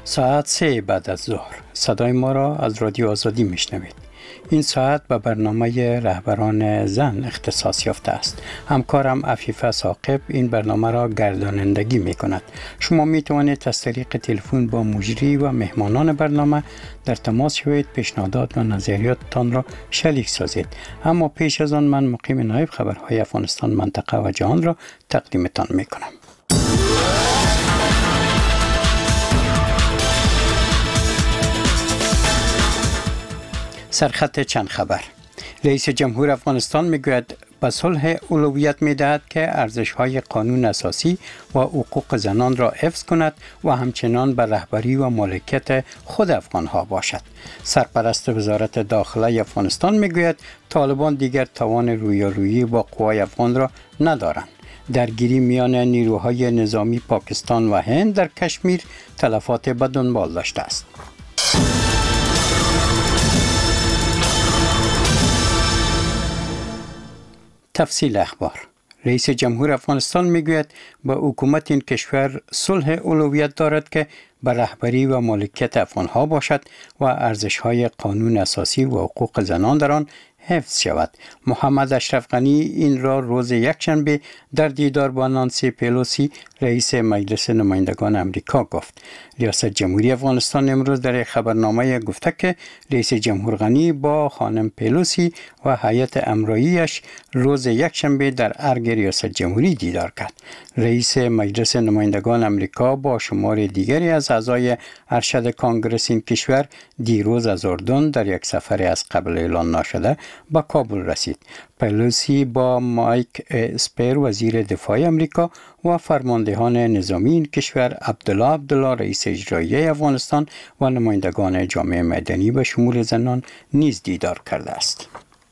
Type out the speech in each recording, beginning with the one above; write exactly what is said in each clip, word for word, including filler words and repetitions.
ساعت سه بعد از ظهر صدای ما را از رادیو آزادی میشنوید. این ساعت به برنامه رهبران زن اختصاص یافته است. همکارم عفیفه ثاقب این برنامه را گردانندگی می کند. شما می توانید از طریق تلفن با مجری و مهمانان برنامه در تماس شوید، پیشنهادات و نظریاتتان را شریک سازید. اما پیش از آن من مقیم نایب خبرهای افغانستان، منطقه و جهان را تقدیمتان می کنم. سرخط چند خبر. رئیس جمهور افغانستان میگوید به صلح اولویت میدهد که ارزش‌های قانون اساسی و حقوق زنان را حفظ کند و همچنان به رهبری و مالکیت خود افغان‌ها باشد. سرپرست وزارت داخله افغانستان میگوید طالبان دیگر توان رویارویی با قوای افغان را ندارند. درگیری میان نیروهای نظامی پاکستان و هند در کشمیر تلفات به دنبال داشته است. تفصیل اخبار. رئیس جمهور افغانستان میگوید به حکومت این کشور صلح اولویت دارد که به رهبری و مالکیت افغانها باشد و ارزش‌های قانون اساسی و حقوق زنان در آن حفظ شود. محمد اشرف غنی این را روز یکشنبه در دیدار با نانسی پلوسی رئیس مجلس نمایندگان امریکا گفت. ریاست جمهوری افغانستان امروز در یک خبرنامه گفته که رئیس جمهور غنی با خانم پلوسی و هیئت امراییش روز یکشنبه در ارگ ریاست جمهوری دیدار کرد. رئیس مجلس نمایندگان امریکا با شمار دیگری از اعضای ارشد کانگرس این کشور دیروز از اردن در یک سفر از قبل اعلان نشده به کابل رسید. پلوسی با مایک اسپر وزیر دفاع امریکا و فرماندهان نظامی این کشور، عبدالله عبدالله رئیس اجرایی افغانستان و نمایندگان جامعه مدنی به شمول زنان نیز دیدار کرده است.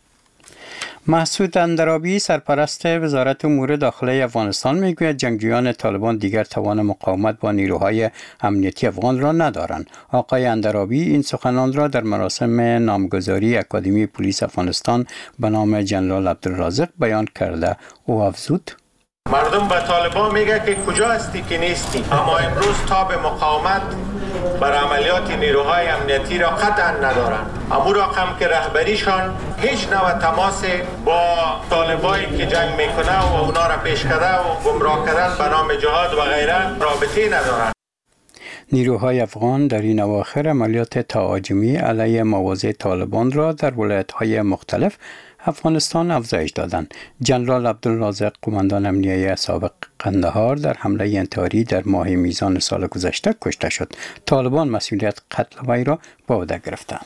مسعود اندرابی سرپرست وزارت امور داخله افغانستان میگوید جنگجویان طالبان دیگر توان مقاومت با نیروهای امنیتی افغان را ندارند. آقای اندرابی این سخنان را در مراسم نامگذاری اکادمی پلیس افغانستان به نام جنرال عبدالرازق بیان کرده. او افزود: مردم به طالبان میگه که کجا هستی که نیستی، اما امروز تاب مقاومت بر عملیات نیروهای امنیتی را قطعا ندارند. اما رقم که رهبریشان هیچ نوع تماس با طالبایی که جنگ میکنه و اونا را پیش کرده و گمراه کردن به نام جهاد و غیره رابطه ندارند. نیروهای افغان در این اواخر عملیات تهاجمی علیه مواضع طالبان را در ولایت‌های مختلف افغانستان افزایش دادند. جنرال عبدالرازق قماندان امنیه سابق قندهار در حمله انتحاری در ماه میزان سال گذشته کشته شد. طالبان مسئولیت قتل وی را به عهده گرفتند.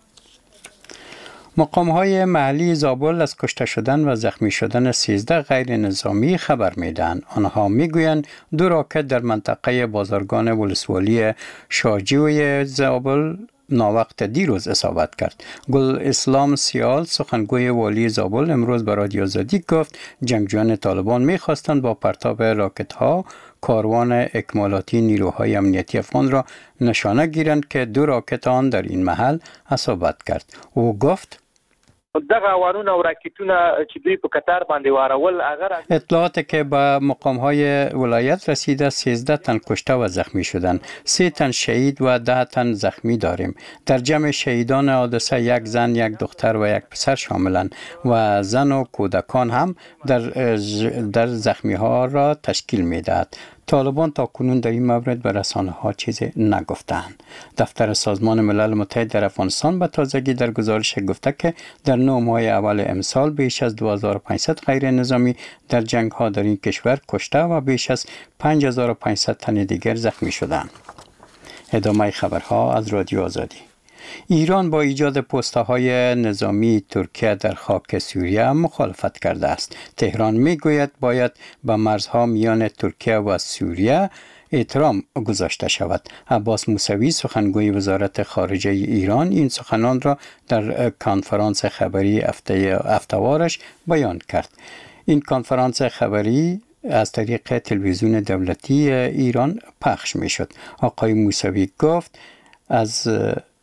مقام‌های محلی زابل از کشته شدن و زخمی شدن سیزده غیر نظامی خبر میدهند. آنها میگویند دو راکت در منطقه بازرگان ولسوالی شاجوی زابل ناوقت دیروز اصابت کرد. گل اسلام سیال سخنگوی والی زابل امروز به رادیو آزادی گفت جنگجویان طالبان می‌خواستند با پرتاب راکت‌ها کاروان اکمالاتی نیروهای امنیتی افغان را نشانه گیرند که دو راکت آن در این محل اصابت کرد. او گفت دغه وارونه او راکټونه چې دوی په قطار باندې وارول اگر اطلاعات که به مقام‌های ولایت رسیده سیزده تن کشته و زخمی شدند. سه تن شهید و ده تن زخمی داریم. در جمع شهیدان حادثه یک زن، یک دختر و یک پسر شاملند و زن و کودکان هم در در زخمی ها را تشکیل می‌دهد. طالبان تا کنون در این مورد به رسانه ها چیزی نگفتند. دفتر سازمان ملل متحد در افغانستان به تازگی در گزارش گفته که در نه ماه اول امسال بیش از دو هزار و پانصد غیر نظامی در جنگ ها در این کشور کشته و بیش از پنج هزار و پانصد تن دیگر زخمی شدند. ادامه خبرها از رادیو آزادی. ایران با ایجاد پست‌های نظامی ترکیه در خاک سوریه مخالفت کرده است. تهران میگوید باید به مرزها میان ترکیه و سوریه احترام گذاشته شود. عباس موسوی سخنگوی وزارت خارجه ایران این سخنان را در کنفرانس خبری هفته هفته‌وارش بیان کرد. این کنفرانس خبری از طریق تلویزیون دولتی ایران پخش می شد. آقای موسوی گفت از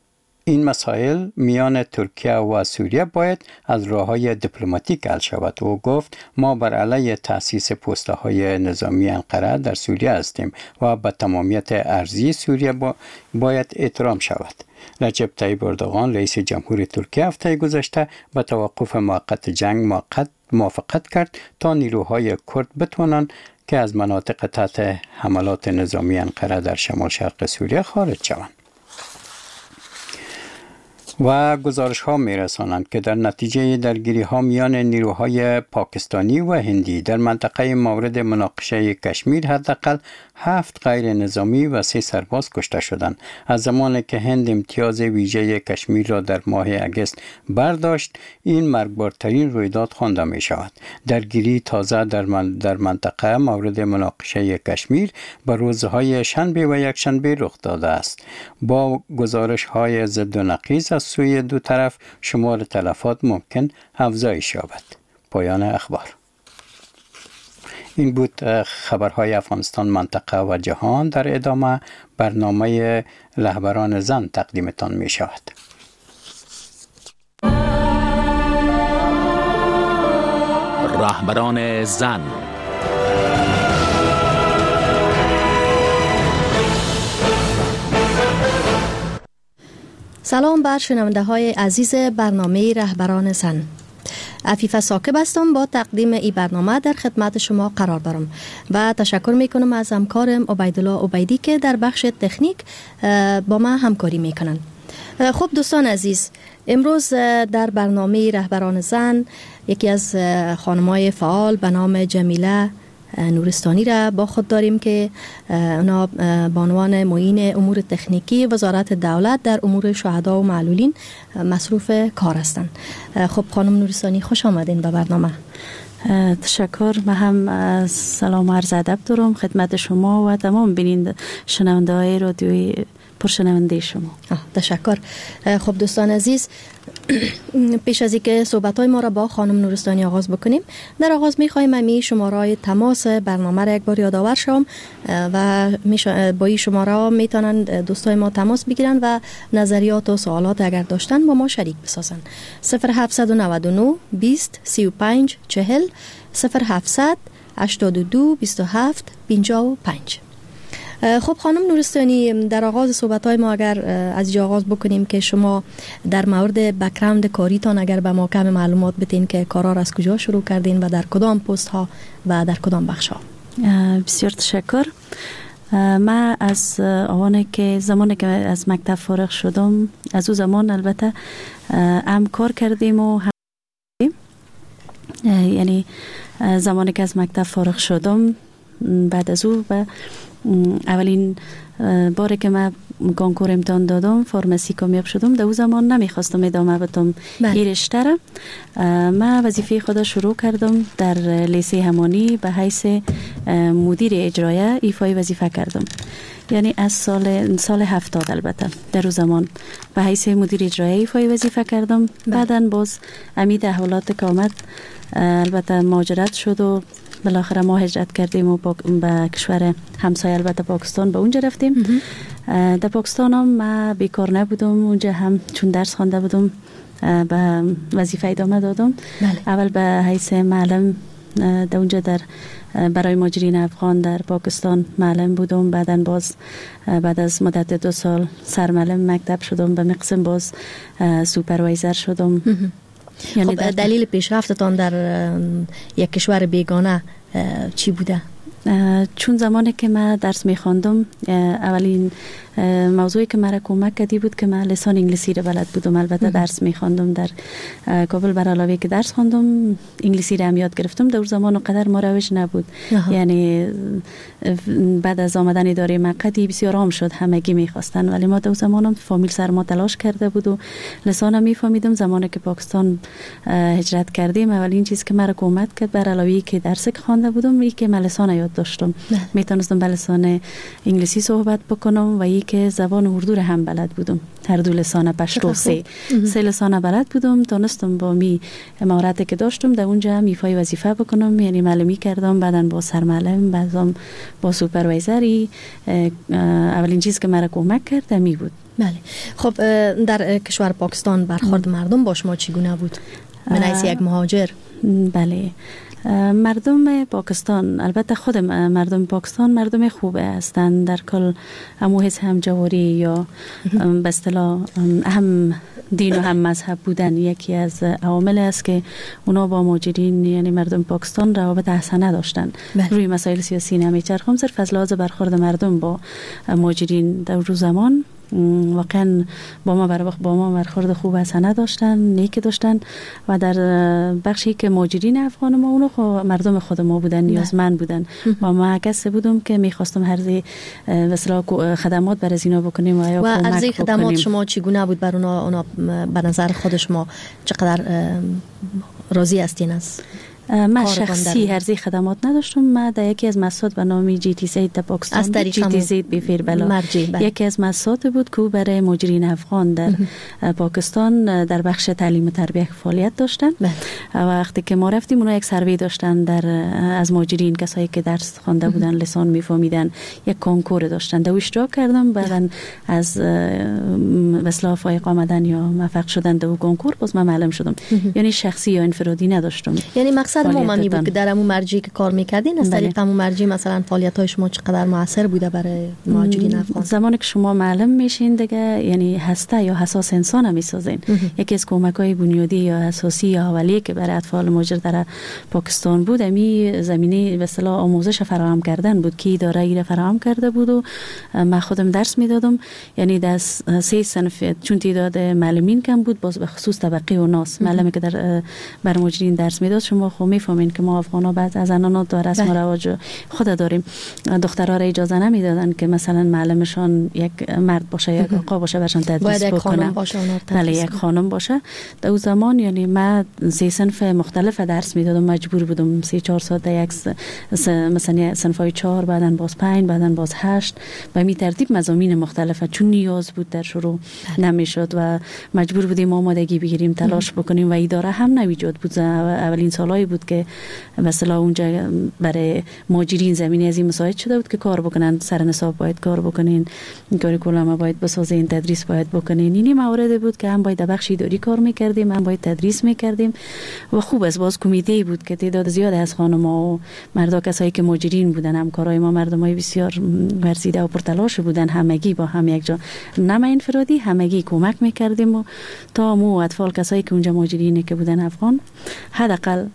این مسائل میان ترکیه و سوریه باید از راه‌های دیپلماتیک حل شود. او گفت ما بر علیه تأسیس پست‌های نظامی انقره در سوریه هستیم و به تمامیت ارضی سوریه با باید احترام شود. رجب طیب اردوغان رئیس جمهور ترکیه هفته گذشته به توقف موقت جنگ موقت موافقت کرد تا نیروهای کرد بتوانند که از مناطق تحت حملات نظامی انقره در شمال شرق سوریه خارج شوند. و گزارش ها می رسانند که در نتیجه درگیری ها میان نیروهای پاکستانی و هندی در منطقه مورد مناقشه کشمیر حداقل هفت غیر نظامی و سه سرباز کشته شدند. از زمانی که هند امتیاز ویژه کشمیر را در ماه اگست برداشت، این مرگبارترین رویداد خوانده می شود. درگیری تازه در, من در منطقه مورد مناقشه کشمیر به روزهای شنبه و یکشنبه رخ داده است. با گزارش های ضد و نقیض از سوی دو طرف شمار تلفات ممکن افزایش یابد. پایان اخبار. این بود خبرهای افغانستان، منطقه و جهان. در ادامه برنامه رهبران زن تقدیمتان می شود. رهبران زن. سلام بر شنونده های عزیز برنامه رهبران زن. عفیفه ساکب هستم، با تقدیم این برنامه در خدمت شما قرار دارم و تشکر میکنم از همکارم عبیدالله عبیدی که در بخش تکنیک با من همکاری میکنن. خب دوستان عزیز، امروز در برنامه رهبران زن یکی از خانمای فعال به نام جمیله نورستانی را با خود داریم که اونا به عنوان معین امور تکنیکی وزارت دولت در امور شهدا و معلولین مصروف کار هستند. خب خانم نورستانی، خوش آمدین به برنامه. تشکر. من هم سلام و عرض ادب دارم خدمت شما و تمام بیننده شنونده های رادیوی پرشنونده شما. تشکر. خب دوستان عزیز، پیش از اینکه صحبت‌های ما را با خانم نورستانی آغاز بکنیم، در آغاز می‌خوایم امی شماره‌های تماس برنامه را یک بار یادآور شوم و با این شماره میتونن دوستای ما تماس بگیرن و نظریات و سوالات اگر داشتن با ما شریک بسازن. صفر هفتصد و نود و نه بیست سی و پنج چهل صفر هفتصد هشتاد و دو بیست و هفت پنجاه و پنج. خب خانم نورستانی، در آغاز صحبت‌های ما اگر از اینجا آغاز بکنیم که شما در مورد بک‌گراند کاریتان اگر به ما کم معلومات بدین که کارا را از کجا شروع کردین و در کدام پست ها و در کدام بخش ها. بسیار تشکر. من از آوانه که زمانی که از مکتب فارغ شدم، از او زمان البته هم کار کردیم و هم یعنی زمانی که از مکتب فارغ شدم، بعد از او و اولین باری که من کنکور امتحان دادم فارمسی کامیاب شدم، در اون زمان نمیخواستم ادامه بدم این رشته را. من وظیفه خود شروع کردم در لیسه همانی به حیث مدیر اجرایی ایفای وظیفه کردم، یعنی از سال سال هفتاد البته در اون زمان به حیث مدیر اجرایی ایفای وظیفه کردم. بعداً باز امید احوالات که آمد البته مهاجرت شد و بالاخره ما هجرت کردیم و به کشور همسایه البته پاکستان به اونجا رفتیم. در پاکستان هم من بیکار نبودم، اونجا هم چون درس خوانده بودم به وظیفه ادامه دادم. بله. اول به حیث معلم در اونجا در برای مهاجرین افغان در پاکستان معلم بودم. بعداً باز بعد از مدت دو سال سرمعلم مکتب شدم، به مقسم باز سوپروایزر شدم. یعنی خب دلیل پیشرفتتان در یک کشور بیگانه چی بوده؟ چون زمانی که من درس می‌خواندم اولین موضوعی که مرا کمک کردی بود که من لسان انگلیسی را بلد بودم. البته درس می‌خواندم در کابل، بر علاوه که درس خواندم انگلیسی را هم یاد گرفتم. در زمان قدر ما روش نبود. آها. یعنی بعد از آمدن اداره مقدی بسیار عام شد، همگی می‌خواستن، ولی ما در زمانم فامیل سر ما تلاش کرده بود و لسانم می‌فهمیدم. زمانی که پاکستان هجرت کردیم اولین چیز که مرا کمک کرد بر علاوه که درس خوانده بودم این که من لسان یاد مشکلات داشتم. میتونستم به لسان انگلیسی صحبت بکنم و یک زبان اردو را هم بلد بودم. هر دو لسان پشتو سه سه لسان بلد بودم. تونستم با می مهارتی که داشتم در اونجا هم ایفای وظیفه بکنم، یعنی معلمی کردم، بعدن با سرمعلم، بعدم با سوپروایزری. اولین چیز که مرا کمک کرد می بود. بله. خب در کشور پاکستان برخورد مردم با شما چگونه بود؟ من از یک مهاجر. بله، مردم پاکستان، البته خود مردم پاکستان مردم خوبه هستند. در کل همو حس هم جواری یا به اصطلاح هم دین و هم مذهب بودن یکی از عوامل است که اونا با مهاجرین یعنی مردم پاکستان روابط حسنه داشتن. بله. روی مسائل سیاسی نمیچرخم، صرف از لحاظ برخورد مردم با مهاجرین در روز زمان واقعا با ما بر با ما برخورد خوب حسنه داشتن، نیک داشتن و در بخشی که مهاجرین افغان ما اونو خو مردم خود ما بودن، نیازمند بودن و ما کسی بودم که میخواستم هرزی مثلا خدمات برای اینا بکنیم و یا و ارزی خدمات شما چگونه بود بر اونا؟ اونا به نظر خود شما چقدر راضی هستین از من شخصی هرزی خدمات نداشتم. من در یکی از مساعد به نام جی تی زید در پاکستان، جی تی زید بفیر بلا یکی از مساعد بود که برای مهاجرین افغان در پاکستان در بخش تعلیم و تربیت فعالیت داشتن. و وقتی که ما رفتیم اونا یک سروی داشتن در از مهاجرین، کسایی که درس خوانده بودن، لسان میفهمیدن، یک کنکور داشتن. در اشتراک کردم، بعدن از مثلا فائق آمدن یا موفق شدن در کنکور باز من معلم شدم. یعنی شخصی یا انفرادی نداشتم. یعنی مقصد ما ممی بود که در همون مرجعی که کار میکردین از طریق همون مرجع مثلا فعالیت های شما چقدر موثر بوده برای مهاجرین افغان؟ زمانی که شما معلم میشین دیگه یعنی هسته یا حساس انسان هم میسازین. یکی از کمک های بنیادی یا اساسی یا اولیه که برای اطفال مهاجر در پاکستان بود امی زمینه به اصطلاح آموزش فراهم کردن بود که اداره ای فراهم کرده بود و من خودم درس میدادم. یعنی در سه صنف چون تعداد معلمین کم بود، باز به خصوص طبقه و ناس معلمی که در بر مهاجرین درس میداد. شما خب میفهمین که ما افغانا بعد از زنان دار رسم و رواج خود داریم. دخترها را اجازه نمیدادن که مثلا معلمشان یک مرد باشه یک آقا باشه برشان تدریس بکنه. بله، یک خانم باشه. در اون زمان یعنی من سه صنف مختلف درس میدادم، مجبور بودم سه چهار ساعت یک مثلا صنفای چهار، بعدن باز پنج، بعدن باز هشت و می ترتیب مضامین مختلف چون نیاز بود در شروع نمیشد و مجبور بودیم آمادگی بگیریم، تلاش بکنیم و اداره هم نویجاد بود. اولین سالایی بود که مثلا اونجا برای مهاجرین زمینه از این مساعد شده بود که کار بکنن، سر نصاب باید کار بکنین، کاریکولم باید بسازین، تدریس باید بکنین. اینی موارد بود که هم باید در بخش اداری کار میکردیم، هم باید تدریس میکردیم و خوب از باز کمیته بود که تعداد زیاد از خانم‌ها و مردا، کسایی که مهاجرین بودن، همکارای ما مردمای بسیار ورزیده و پرتلاش بودن، همگی با هم یک جا، نه انفرادی، همگی کمک میکردیم و تا مو اطفال کسایی که اونجا مهاجرین که بودن افغان حداقل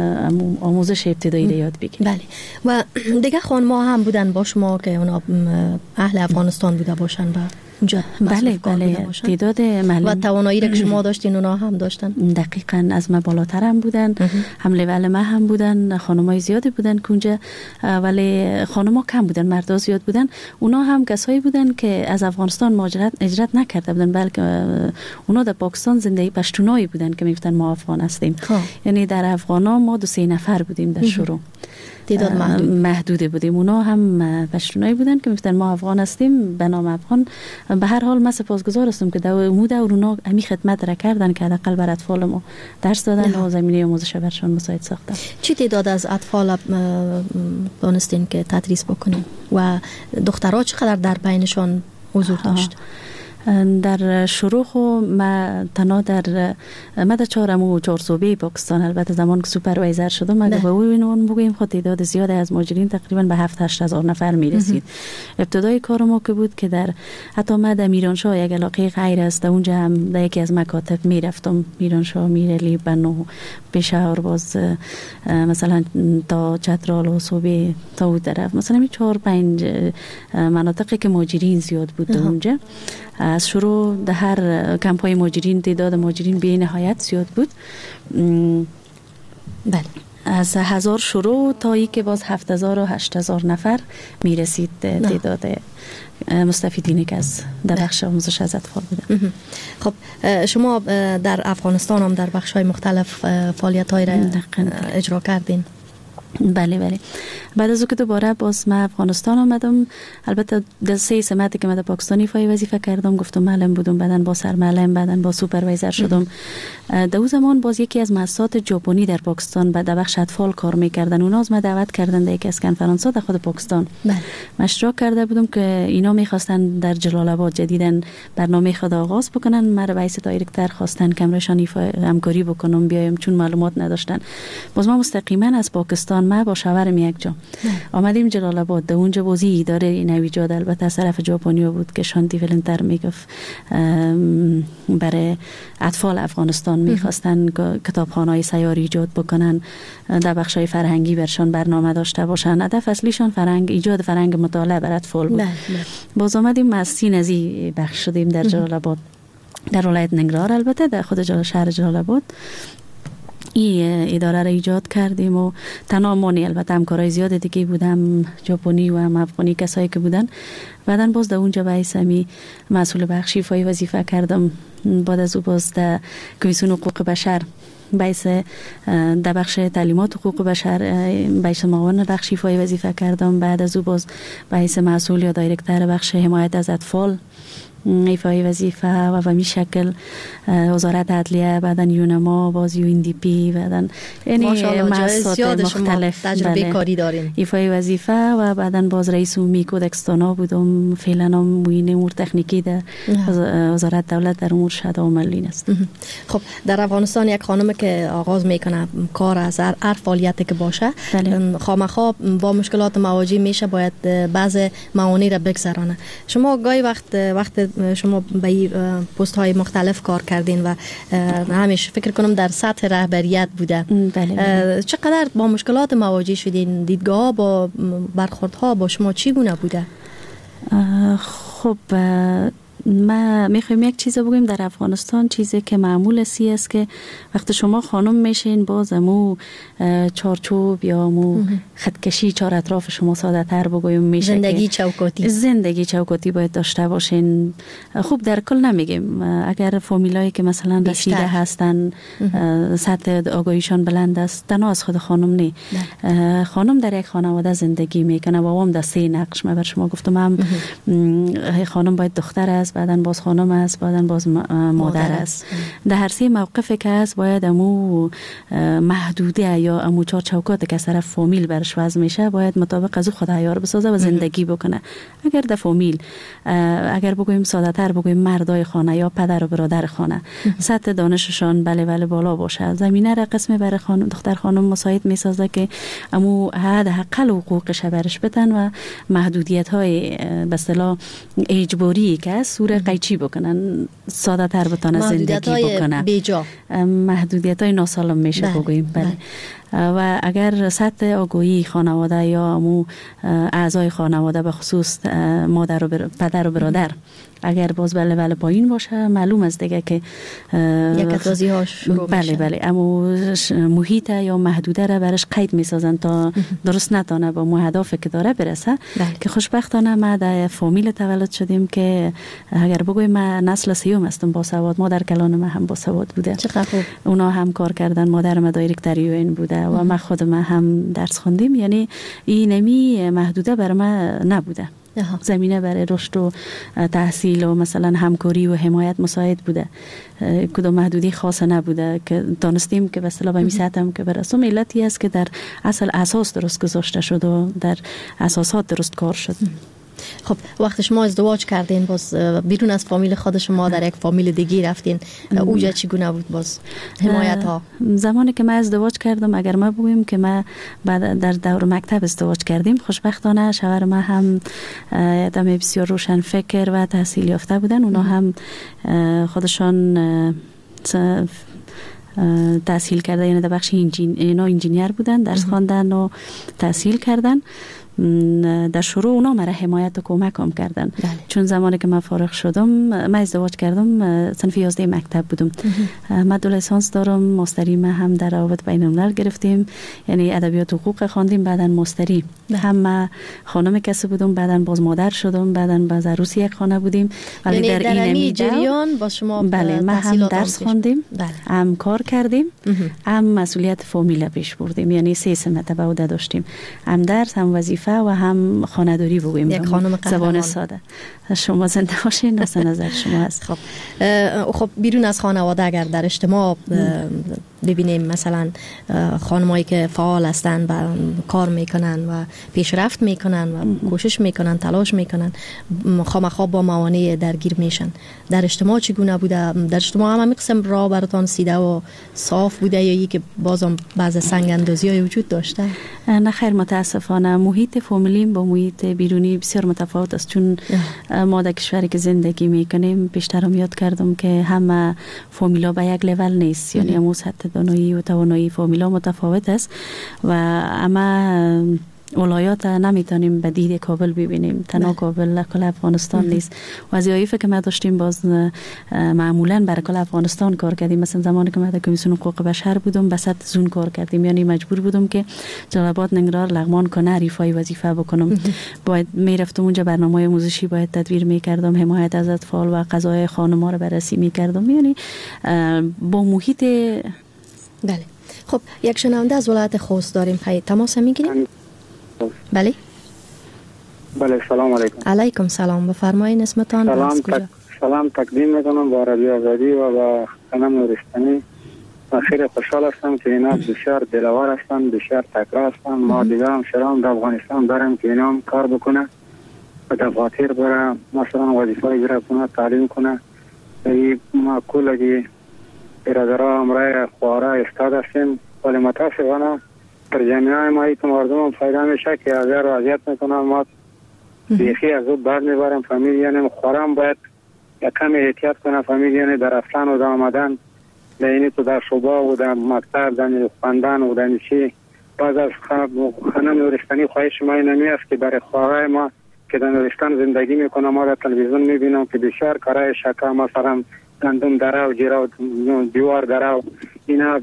آموزش ابتدایی را یاد بگیریم. بله. و دیگه خانم‌ها هم بودن با شما که اونا اهل افغانستان بوده باشن و اونجا بله بله تعداد معلم و توانایی را که شما داشتین اونا هم داشتن؟ دقیقاً از ما بالاتر هم بودن، هم لول ما هم بودن، خانمای زیادی بودن که اونجا، ولی خانم‌ها کم بودن، مردا زیاد بودن. اونا هم کسایی بودن که از افغانستان مهاجرت اجرت نکرده بودن، بلکه اونا در پاکستان زندگی پشتونایی بودن که میگفتن ما افغان هستیم. یعنی در افغانا ما دو سه نفر بودیم در شروع، تعداد محدود. محدوده بودیم. اونا هم پشتونایی بودن که میگفتن ما افغان هستیم به نام افغان. به هر حال من سپاسگزار هستم که در مو دور اونا همی خدمت را کردن که حداقل بر اطفال ما درس دادن و زمینه آموزش برشان مساعد ساختن. چی تعداد از اطفال دانستین که تدریس بکنین و دخترها چقدر در بینشان حضور داشت؟ در شروع خو ما تنها در ما در چهارمو چهار صوبه پاکستان، البته زمان که سوپروایزر شدم ما به اون بگیم خود تعداد زیاد از مهاجرین تقریبا به هفت هشت هزار نفر میرسید. ابتدای کار ما که بود که در حتی ما در میرانشاه یک علاقه غیر است، اونجا هم در یکی از مکاتب میرفتم، میرانشاه، میرلی، بنو، پشاور، باز مثلا تا چترال و صوبه تا اون طرف، مثلا چهار پنج مناطقی که مهاجرین زیاد بود اونجا. از شروع در هر کمپای مهاجرین تعداد مهاجرین به نهایت زیاد بود. بله. از هزار شروع تا ای که باز هفت هزار و هشت هزار نفر میرسید تعداد مستفیدینی که از در بخش آموزش از اطفال بودن. خب شما در افغانستان هم در بخش‌های مختلف فعالیت‌های را اجرا کردین؟ بله بله. بعد از او که دوباره باز من افغانستان آمدم، البته در سه سمتی که من در پاکستان ایفای وظیفه کردم، گفتم معلم بودم، بعدن با سرمعلم، بعدن با سوپروایزر شدم. در اون زمان باز یکی از مؤسسات ژاپنی در پاکستان بعد بخش اطفال کار میکردن، اونا از من دعوت کردن در یکی از کنفرانس‌ها در خود پاکستان. بله. اشتراک کرده بودم که اینا میخواستن در جلال آباد جدیدن برنامه خود آغاز بکنن، مرا به حیث دایرکتور خواستن که امرشان همکاری بکنم بیایم، چون معلومات نداشتن. باز ما مستقیما از پاکستان ما با شوهرم یک جا آمدیم جلال آباد. در اونجا بازی اداره نویجاد البته از طرف ژاپنیا بود که شانتی ولنتر میگفت برای اطفال افغانستان میخواستن کتابخانه‌های سیاری ایجاد بکنن، در بخشای فرهنگی برشان برنامه داشته باشن. هدف اصلیشان فرهنگ، ایجاد فرهنگ مطالعه بر اطفال بود. باز آمدیم از سین از این بخش شدیم در جلال آباد، در ولایت ننگرهار، البته در خود جلال شهر جلال آباد این اداره را ایجاد کردیم و تنها مانی البته همکارای زیاد دیگه بودم، ژاپنی و هم افغانی کسایی که بودن. بعدن باز در اونجا به حیث می مسئول بخش ایفای وظیفه کردم. بعد از او باز در کمیسیون حقوق بشر به حیث در بخش تعلیمات حقوق بشر به حیث معاون بخش ایفای وظیفه کردم. بعد از او باز به حیث مسئول یا دایرکتور بخش حمایت از اطفال ایفای وظیفه و به می شکل وزارت عدلیه، بعدن یونما، باز یو این دی پی، بعدن یعنی مؤسسات مختلف تجربه کاری دارین ایفای وظیفه و بعدن باز رئیس عمومی کودکستانا بودم. فعلا هم موین امور تکنیکی در وزارت دولت در امور شهدا و ملین است. خب در افغانستان یک خانم که آغاز میکنه کار از هر فعالیتی که باشه، خامخا با مشکلات مواجه میشه، باید بعض موانع را بگذرانه. شما گاهی وقت وقت شما به پست های مختلف کار کردین و همیشه فکر کنم در سطح رهبریت بوده. بله بله. چقدر با مشکلات مواجه شدین؟ دیدگاه با برخوردها با شما چی گونه بوده؟ خب ما میخوایم یک چیز بگویم در افغانستان، چیزی که معمول سی است که وقتی شما خانم میشین باز مو چارچوب یا مو خطکشی چار اطراف شما ساده تر بگویم میشه، زندگی چوکاتی زندگی چوکاتی باید داشته باشین. خوب در کل نمیگیم، اگر فامیلایی که مثلا رسیده هستن سطح آگاهیشان بلند است، تنها از خود خانم نی، خانم در یک خانواده زندگی میکنه و هم در سه نقش. من بر شما گفتم هم خانم باید دختر است، بعدن باز خانم است، بعدن باز مادر است. در هر سه موقفی که است باید امو محدوده یا امو چار چوکات که طرف فامیل برش وضع میشه باید مطابق از خود عیار بسازه و زندگی بکنه. اگر در فامیل اگر بگویم ساده تر بگویم مردای خانه یا پدر و برادر خانه سطح دانششان بله بله بالا باشه، زمینه را قسم برای خانم دختر خانم مساعد میسازه که امو حد حقل حقوقش برش بدن و محدودیت های به اصطلاح اجباری که سوره قیچی بکنن، ساده تر بتونه زندگی بکنه. بیجا محدودیت های ناسالم میشه بگوییم. بله. و اگر سطح آگاهی خانواده یا امو اعضای خانواده به خصوص مادر و بر... پدر و برادر اگر باز بله بله پایین باشه، معلوم است دیگه که یک اتازی ها شروع بله میشه. بله امو محیط یا محدوده را برش قید میسازن تا درست نتانه با مهدافی که داره برسه. بله. که خوشبختانه ما در فامیل تولد شدیم که اگر بگویم ما نسل سیوم هستم با سواد، مادر کلان ما هم با سواد بوده. چقدر خوب. اونا هم کار کردن، مادر ما دایرکتور یو این بوده و ما خود ما هم درس خوندیم، یعنی این نمی محدوده بر ما نبوده. زمینه برای رشد و تحصیل و مثلا همکاری و حمایت مساعد بوده، کدوم محدودی خاص نبوده که دانستیم که به اصطلاح به میساتم که برسم علتی است که در اصل اساس درست گذاشته شد و در اساسات درست کار شد. خب وقتی شما ازدواج کردین باز بیرون از فامیل خود شما در یک فامیل دیگه رفتین، اوجا چگونه بود باز حمایت ها؟ زمانی که من ازدواج کردم، اگر ما بگویم که ما بعد در دور مکتب ازدواج کردیم، خوشبختانه شوهر ما هم آدم بسیار روشن فکر و تحصیل یافته بودن. اونا هم خودشان تحصیل کرده، یعنی در بخش انجینیر بودن، درس خواندن و تحصیل کردن در شروع اونا مرا حمایت و کمک هم کردن. بله. چون زمانی که من فارغ شدم، من ازدواج کردم، صنف یازده مکتب بودم. من دو لیسانس دارم، ماستری من هم در روابط بین الملل گرفتیم، یعنی ادبیات و حقوق خواندیم، بعداً ماستری هم خانم کسی بودم، بعداً باز مادر شدم، بعداً باز عروس یک خانه بودیم. ولی یعنی در این جریان با شما بله ما هم درس خواندیم، هم کار کردیم، هم مسئولیت فامیل پیش بردیم، یعنی سه سمت عهده داشتیم، هم درس، هم وظیفه و هم خانه‌داری بودیم. یک خانم زبان ساده. شما زنده باشین، نظر نظر شما هست. خب خب بیرون از خانواده اگر در اجتماع ببینیم مثلا خانمایی که فعال هستن و کار میکنن و پیشرفت میکنن و کوشش میکنن، تلاش میکنن، خامخا با موانع درگیر میشن. در اجتماع چگونه بوده؟ در اجتماع هم همین قسم راه براتان سیده و صاف بوده یا ای که بازم بعض سنگ اندازی های وجود داشته؟ نه خیر، متاسفانه محیط فامیلیم با محیط بیرونی بسیار متفاوت است. چون ما در کشوری که زندگی میکنیم، بیشترم یاد کردم که همه فامیلا به یک لول نیست، یعنی همون سطح دانایی و توانایی فامیلا متفاوت است و اما ولایات نمیتونیم به دید کابل ببینیم. تنها کابل کل افغانستان نیست. وظایفی که ما داشتیم باز معمولا برای کل افغانستان کار کردیم. مثلا زمانی که ما در کمیسیون حقوق بشر بودم، بسط زون کار کردیم، یعنی مجبور بودم که جلال‌آباد، ننگرهار، لغمان کنه ایفای وظیفه بکنم. باید میرفتم اونجا، برنامه آموزشی باید تدویر میکردم، حمایت از اطفال و قضای خانم‌ها رو بررسی میکردم، یعنی با محیط. بله. خب یک شنونده از ولایت خوست داریم. خیلی تماس میگیریم. بله. بله، سلام علیکم. علیکم سلام. بفرمایید اسمتان و از کجا؟ سلام تقدیم میکنم با رادیو آزادی و با خانم نورستانی. من خیلی خوشحال هستم که اینا بسیار دلوار هستن، بسیار تکرار هستن. ما دیگه هم شرام در افغانستان برم که اینا هم کار بکنه و دفاتر برم مثلا وظیفه اجرا کنه، تعلیم کنه. ای ما کلگی برادرها امرای خواره استاد هستیم، ولی متاسفانه در جامعه ما ایت مردم هم فایده میشه که اگر وضعیت میکنم ما بیخی از او بر میبرم. فامیل یعنی خورم باید یک کمی احتیاط کنه. فامیل یعنی در رفتن و در آمدن، در اینی تو در شعبه و در مکتب، در خواندن و در چی. باز از خانم نورستانی خواهش ما اینمی است که برای خواهر ما که در نورستان زندگی میکنه، ما در تلویزیون میبینم که بسیار کارهای شکا، مثلا گندم دره و جیره و دیوار دره و اینا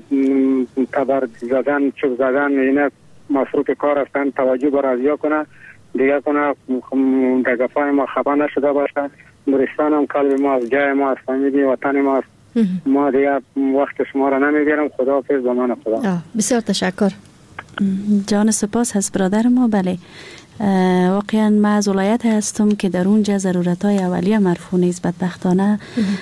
تبر زدن، چوب زدن، اینا مصروف کار هستن. توجه بر از یا کنه دیگه کنه در گفای ما خفا نشده باشه. نورستان هم قلب ما از جای ما از فامیلی وطن ما است. ما دیگه وقت شما را نمیگیرم. خدا حافظ، با من خدا. بسیار تشکر. جان سپاس هست برادر ما. بله واقعا ما از ولایت هستم که در اونجا ضرورت‌های اولیه مرفوع نیست. بدبختانه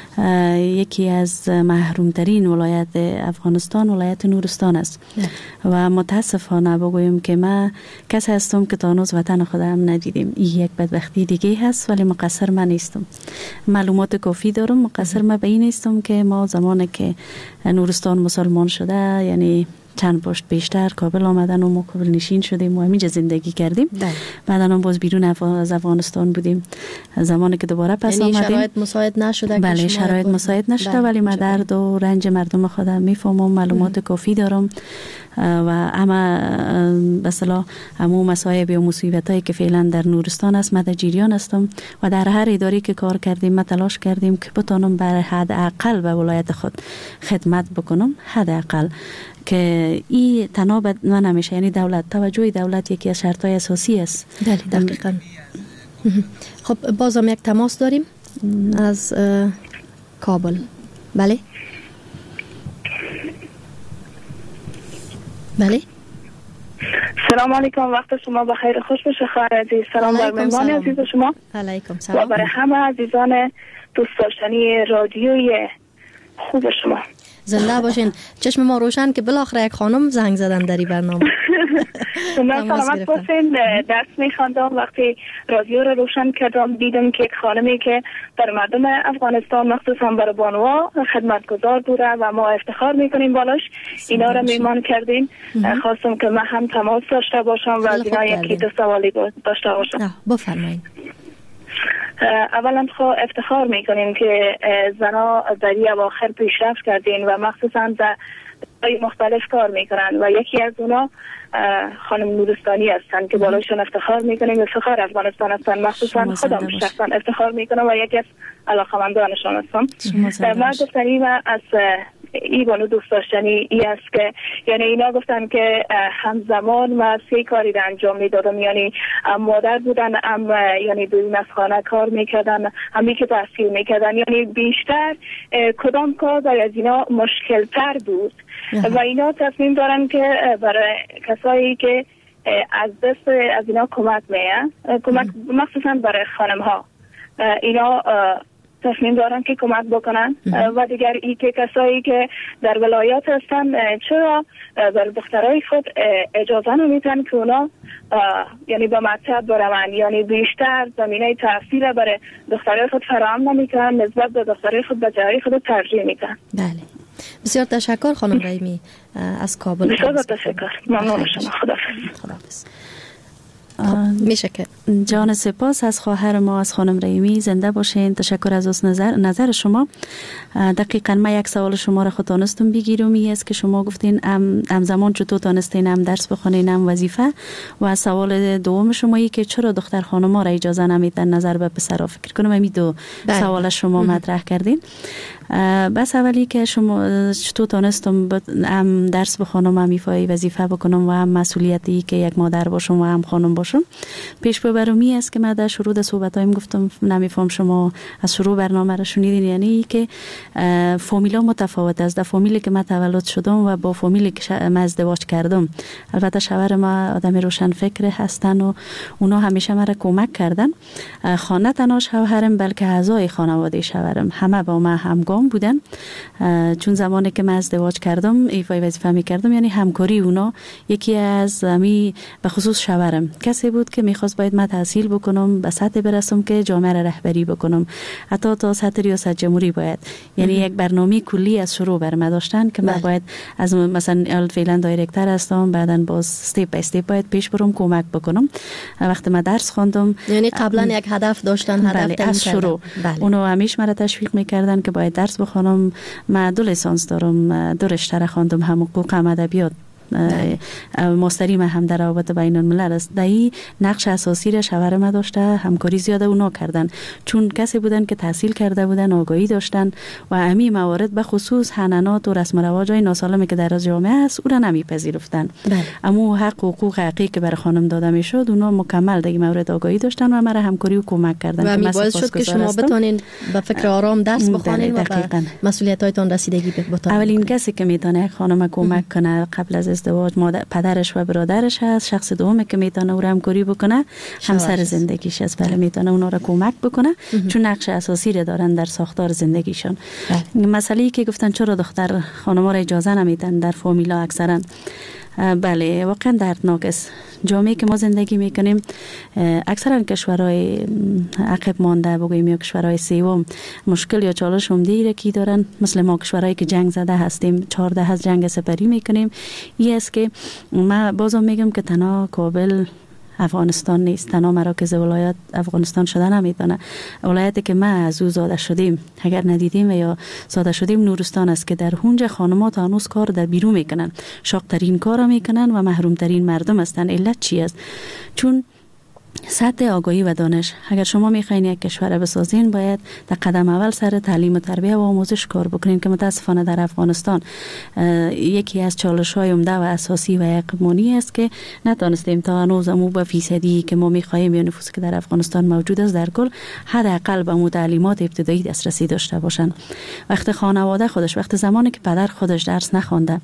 یکی از محرومترین ولایت افغانستان ولایت نورستان است و متاسفانه بگویم که ما کسی هستم که تا هنوز وطن خودم ندیدیم. این یک بدبختی دیگه هست، ولی مقصر من نیستم. معلومات کافی دارم. مقصر من به این نیستم که ما زمانی که نورستان مسلمان شده، یعنی چند پشت بیشتر کابل آمدن و ما کابل نشین شدیم و همینجا زندگی کردیم. بعدا هم باز بیرون از افغانستان بودیم. زمانی که دوباره پس یعنی آمدیم شرایط مساعد نشده. بله شرایط مساعد نشده، ولی من درد و رنج مردم خودم میفهمم، معلومات کافی دارم و اما به اصطلاح همون مصائب و مصیبتایی که فعلا در نورستان است، من در جریان هستم و در هر اداری که کار کردیم ما تلاش کردیم که بتونم بر حداقل به ولایت خود خدمت بکنم. حداقل که این تنها من نمیشه، یعنی دولت، توجه دولت یکی از شرط‌های اساسی است. بله دقیقاً. خب بازم یک تماس داریم از کابل. بله بله. سلام علیکم، وقت شما بخیر، خوش بشه خواهر عزیز. سلام بر مهمان عزیز شما. علیکم سلام. و برای همه عزیزان دوست داشتنی رادیوی خوب شما. زنده باشین. چشم ما روشن که بالاخره یک خانم زنگ زدن در این برنامه. سلامت باشین. درس میخواندم، وقتی رادیو رو روشن کردم دیدم که یک خانمی که در مردم افغانستان مخصوصا برای بانوها خدمتگزار بوده و ما افتخار میکنیم بالاش. اینا رو میمان کردیم. خواستم که من هم تماس داشته باشم و از اینا یکی دو سوالی داشته باشم. بفرمایید. اولا خب افتخار میکنیم که زنا در این اواخر پیشرفت کردین و مخصوصا در های مختلف کار میکنن و یکی از اونا خانم نورستانی هستن که بالاشون افتخار میکنیم. افتخار افغانستان هستن، مخصوصا خودم شخصا افتخار میکنم و یکی از علاقمندانشان هستم. من گفتنی و از ای بانو دوست داشتنی ای است که یعنی اینا گفتن که همزمان ما سه کاری را انجام میدادم، یعنی مادر بودن، ام یعنی بیرون از خانه کار میکردن، همی که تحصیل میکردن، یعنی بیشتر کدام کار برای از اینا مشکل تر بود و اینا تصمیم دارن که برای کسایی که از دست از اینا کمک میه کمک مخصوصا برای خانم ها اینا تصمیم دارن که کمک بکنن و دیگر ای که کسایی که در ولایات هستن چرا بر دخترای خود اجازه نمیدن که اونا یعنی به مکتب برن، یعنی بیشتر زمینه تحصیل برای دخترای خود فراهم نمیکنن، نسبت به دخترای خود به جای خود ترجیح میدن. بله بسیار تشکر خانم رحیمی از کابل. بسیار تشکر، ممنون شما. خداحافظ. خداحافظ. میشه که جان سپاس از خواهر ما، از خانم رحیمی. زنده باشین. تشکر از نظر نظر شما. دقیقاً ما یک سوال شما را خود تانستم بگیرم، این است که شما گفتین ام همزمان چطور تانستین هم درس بخونین هم وظیفه، و سوال دوم شما ای که چرا دختر خانم‌ها را اجازه نمیدن نظر به پسرها. فکر کنم همین دو بله. سوال شما مطرح کردین. بس اولی که شما چطور تانستم هم درس بخونم، هم ایفای وظیفه بکنم و هم مسئولیتی که یک مادر باشم و هم خانم باشم. پیش ببرمی است که من در شروع صحبتایم گفتم، نمیفهم شما از شروع برنامه را شنیدین، یعنی که فامیلا متفاوت است. در فامیلی که من تولد شدم و با فامیلی که من ازدواج کردم، البته شوهر ما آدم روشن فکر هستن و اونا همیشه مرا کمک کردن. خانه تنها شوهرم بلکه اعضای خانواده شوهرم همه با من همگام بودن، چون زمانی که من ازدواج کردم ایفای وظیفه می‌کردم، یعنی همکاری اونا. یکی از می به خصوص شوهرم کسی بود که میخواست باید من تحصیل بکنم، به سطح برسم که جامعه را رهبری بکنم، حتی تا سطح ریاست جمهوری باید، یعنی یک برنامه کلی از شروع بر من داشتن که من باید از مثلا فعلا دایرکتور هستم، بعداً باز استپ بای استپ باید پیش برم کمک بکنم. وقتی من درس خواندم، یعنی قبلا یک هدف داشتن، هدف بله، از شروع اونو همیشه مرا تشویق میکردن که باید درس بخونم. من دو لیسانس دارم، دو رشته را خواندم، هم حقوق هم ادبیات. ماستری من هم در روابط بین الملل است. دایی نقش اساسی را شوهر ما داشته، همکاری زیاده اونا کردن، چون کسی بودن که تحصیل کرده بودن، آگاهی داشتن و همین موارد به خصوص حنانات و رسم و رواجای ناسالمی که در جامعه است او را نمیپذیرفتن. اما حق و حقوق حقیقی که بر خانم داده میشد اونا مکمل در این مورد آگاهی داشتن و مرا همکاری و کمک کردن و باعث شد که شما بتونین به فکر آرام درس بخونین و به مسئولیت‌هایتان رسیدگی بتونین. اولین کسی که میتونه خانم کمک کنه قبل از ازدواج مادر پدرش و برادرش هست. شخص دومی که میتونه او را همکاری بکنه همسر زندگیش است. بله، میتونه اونا را کمک بکنه چون نقش اساسی را دارن در ساختار زندگیشون. مسئله که گفتن چرا دختر خانم‌ها را اجازه نمیدن در فامیلا اکثرا، بله واقعا دردناک است. جامعه که ما زندگی میکنیم اکثرا کشورهای عقب مانده، بگوییم یا کشورهای سوم، مشکل یا چالش هم دیره کی دارن. مثل ما کشورهایی که جنگ زده هستیم، چهارده از جنگ سپری میکنیم. این است که ما بازم میگم که تنها کابل افغانستان نیست، تنها مراکز ولایت افغانستان شده نمیتونه. ولایتی که ما از او زاده شدیم، اگر ندیدیم یا زاده شدیم، نورستان است که در اونجا خانم‌ها هنوز کار در بیرون میکنن، شاق‌ترین کار میکنن و محروم‌ترین مردم هستند. علت چی است؟ چون سطح آگاهی و دانش. اگر شما میخواین یک کشور بسازین، باید در قدم اول سر تعلیم و تربیت و آموزش کار بکنین که متاسفانه در افغانستان یکی از چالش‌های عمده و اساسی و اقمانی است که نتونستیم تا هنوز مو به فیصدی که ما میخوایم یا نفوسی که در افغانستان موجود است در کل حداقل به مو تعلیمات ابتدایی دسترسی داشته باشن. وقت خانواده خودش، وقت زمانی که پدر خودش درس نخوانده،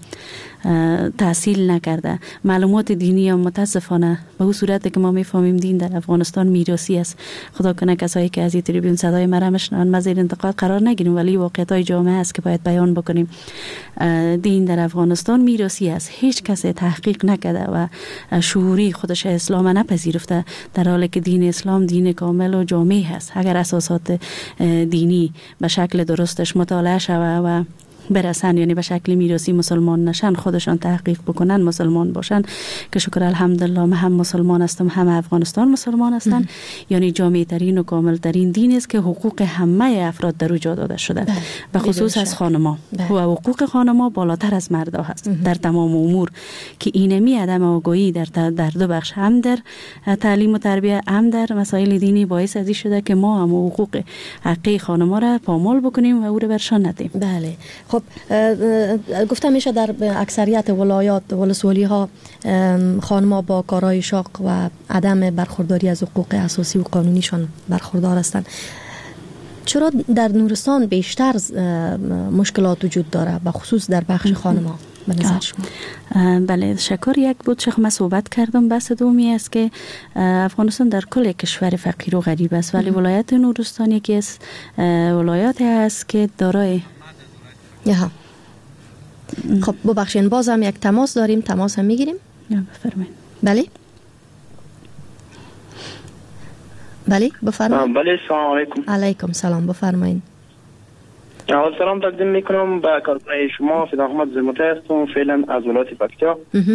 تحصیل نکرده، معلومات دینی هم متاسفانه به اون صورتی که ما میفهمیم دین در افغانستان میراثی است. خدا کنه کسایی که از این تریبیون صدای مرا میشنون ما زیر انتقاد قرار نگیریم، ولی واقعیت‌های جامعه است که باید بیان بکنیم. دین در افغانستان میراثی است. هیچ کسی تحقیق نکرده و شعوری خودش اسلام نپذیرفته، در حالی که دین اسلام دین کامل و جامع است. اگر اساسات دینی به شکل درستش مطالعه شود و برسن، یعنی به شکل میراثی مسلمان نشن، خودشان تحقیق بکنن، مسلمان باشن که شکر الحمدلله من هم مسلمان هستم، هم افغانستان مسلمان هستن. یعنی جامع ترین و کامل ترین دین است که حقوق همه افراد در جا داده شده، به خصوص از خانما و حقوق خانما بالاتر از مردا هست در تمام امور که اینمی عدم آگاهی در در دو بخش، هم در تعلیم و تربیت هم در مسائل دینی، باعث ازی شده که ما هم حقوق حقیقی خانما را پامال بکنیم و او را برشان ندیم. بله. خب گفتم میشه در اکثریت ولایات ولسوالی ها خانما با کارهای شاق و عدم برخورداری از حقوق اساسی و قانونیشان برخوردار هستند. چرا در نورستان بیشتر مشکلات وجود داره به خصوص در بخش خانما به نظر شما؟ بله شکر. یک بود چه من صحبت کردم، بحث دومی است که افغانستان در کل کشور فقیر و غریب است، ولی ولایت نورستان یکی از ولایاتی است که دارای یها. خب ببخشید باز هم یک تماس داریم، تماس هم میگیریم. بفرمایید. بله بله بفرمایید. بله سلام علیکم. علیکم سلام، بفرمایید. اول سلام تقدیم میکنم به کارکنای شما. فدا احمد زموته هستم، فعلا از ولایت پکتیا.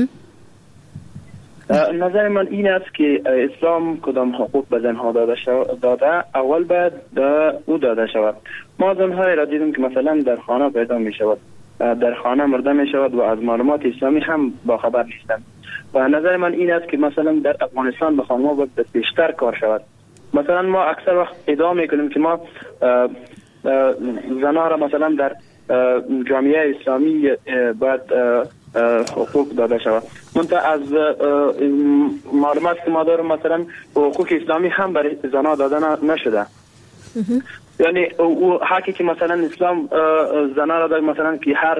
نظر من این است که اسلام کدام حقوق به زنها داده داده اول باید او داده شود. ما زنهای را دیدیم که مثلا در خانه پیدا می شود، در خانه مرده می شود و از معلومات اسلامی هم با خبر نیستند. و نظر من این است که مثلا در افغانستان به خانما باید بیشتر کار شود. مثلا ما اکثر وقت ادعا میکنیم که ما زنها را مثلا در جامعه اسلامی باید حقوق داده شود. منتها از معلومات که ما دارم مثلا حقوق اسلامی هم برای زنها داده نشده. یعنی او حقی که مثلا اسلام زنها را داره مثلا که هر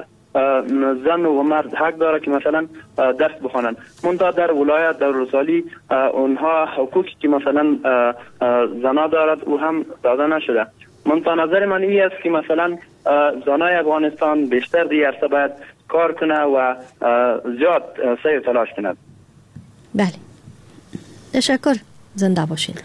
زن و مرد حق داره که مثلا درس بخوانند، منتها در ولایت در رسالی اونها حقوقی که مثلا زنها دارد او هم داده نشده. منتها نظر من این است که مثلا زنای افغانستان بیشتر دی عرصه باید کار کنه و زیاد سعی و تلاش کنند. بله تشکر، زنده باشید.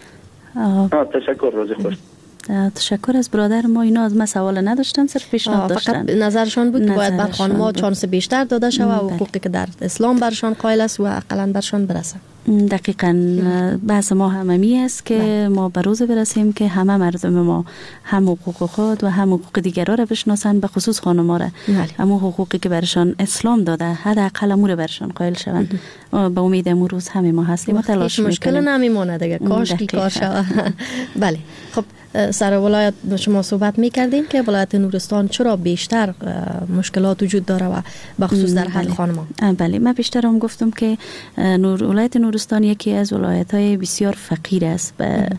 تشکر، روز خوش. تشکر از برادر ما. اینا از ما سوال نداشتن، صرف پیشنهاد داشتن. فقط نظرشان بود که باید بر خانم‌ها چانس بیشتر داده شود و حقوقی که در اسلام برشان قائل است و اقلاً برشان برسه. دقیقاً بحث ما هممی است که بله. ما به روز برسیم که همه مردم ما هم حقوق خود و هم حقوق دیگران را بشناسند، به خصوص خانم‌ها را. اما حقوقی که برشان اسلام داده حداقل امور برشان قائل شوند. به امید امروز روز همه ما هستیم و تلاش می‌کنیم. مشکل نمیمونه دیگه، کاش که کار شود. بله. خب سر ولایت شما صحبت می‌کردیم که ولایت نورستان چرا بیشتر مشکلات وجود داره و بخصوص در حل خانم‌ها. بله من بیشتر هم گفتم که نور ولایت نورستان یکی از ولایت‌های بسیار فقیر است.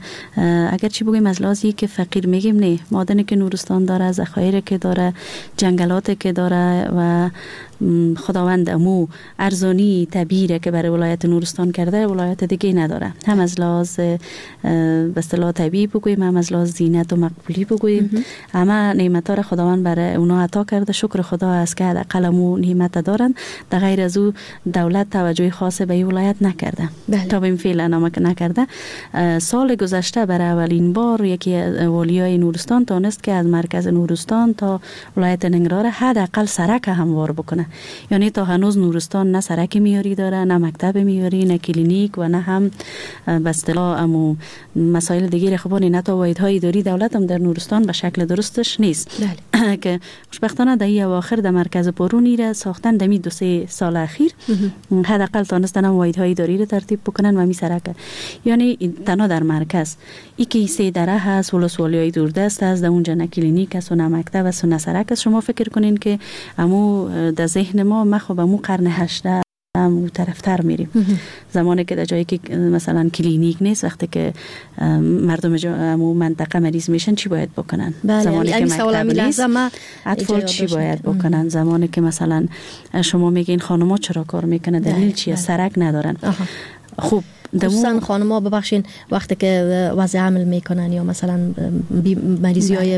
اگر چی بگیم از لحاظی که فقیر میگیم نه، معدنی که نورستان داره، ذخایر که داره، جنگلاتی که داره و خداوند امو ارزانی طبیعی که برای ولایت نورستان کرده ولایت دیگه نداره. هم از لحاظ به اصطلاح طبیعی بگوییم، هم از لحاظ زینت و مقبولی بگوییم، همه نعمت‌ها را خداوند برای اونا عطا کرده. شکر خدا است که حداقل امو نعمت دارن. در غیر از او دولت توجه خاص به این ولایت نکرده. بله. تا به این فعلا نمک نکرده. سال گذشته برای اولین بار یکی از والیای نورستان تونست که از مرکز نورستان تا ولایت ننگرهار حداقل سرک هموار بکنه. یعنی تا هنوز نورستان نه سرک میاری داره، نه مکتب میاری، نه کلینیک و نه هم به اصطلاح امو مسائل دیگه خبانی، نه تا واحدهای اداری دولت هم در نورستان به شکل درستش نیست. بله. که خوشبختانه در این اواخر در مرکز پرونی را ساختن دمی دو سه سال اخیر حداقل تونستن هم واحدهای اداری را ترتیب بکنن و می سرک. یعنی تنها در مرکز ای که سه دره هست، ولسوالیای دوردست هست، در اونجا نه کلینیک است و نه مکتب است و نه سرک است. شما فکر کنین که امو در ذهن ما ما خب امو قرن هجده اون طرفتر میریم. زمانی که در جایی که مثلا کلینیک نیست، وقتی که مردم امو منطقه مریض میشن چی باید بکنن؟ زمانی که مکتب نیست اطفال چی باید بکنن؟ زمانی که مثلا شما میگین خانم‌ها چرا کار میکنه، دلیل چیه؟ سرک ندارن. خب خصوصا خانم‌ها ببخشین وقتی که وضع حمل میکنن یا مثلا مریضی های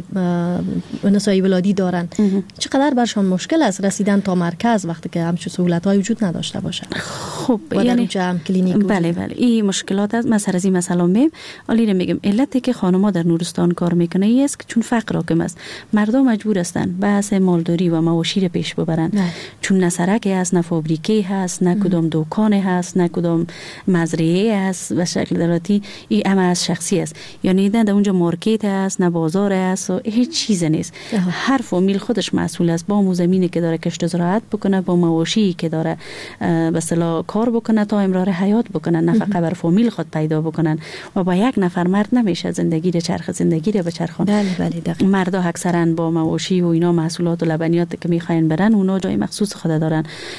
نسایی ولادی دارن چقدر برشان مشکل است رسیدن تا مرکز وقتی که همچون سهولت های وجود نداشته باشن؟ خب یعنی هم کلینیک بله بله این مشکلات است. مثلا از این مثلا میم علی میگم علتی که خانم‌ها در نورستان کار میکنه ای است که چون فقر حاکم است، مردم مجبور هستند بحث مالداری و مواشی رو پیش ببرن نه. چون نه سرکی هست، نه فابریکه هست، نه کدام دکان هست، نه کدام مزرعه هست و شکل دراتی این همه از شخصی است، یعنی نه در اونجا مارکت هست، نه بازار هست و هیچ چیز نیست. هر فامیل خودش مسئول است با زمینی که داره کشت و زراعت بکنه، با مواشی که داره به اصطلاح کار بکنه تا امرار حیات بکنن، نفقه بر فامیل خود پیدا بکنن و با یک نفر مرد نمیشه زندگی رو چرخ زندگی رو بچرخون. بله بله دقیقاً. مردا اکثرا با مواشی و اینا محصولات و لبنیات که میخواین برن اونا جای مخصوص خود دارن،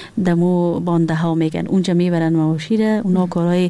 دمو بانده ها میگن اونجا میبرن مواشی رو، اونا کارهای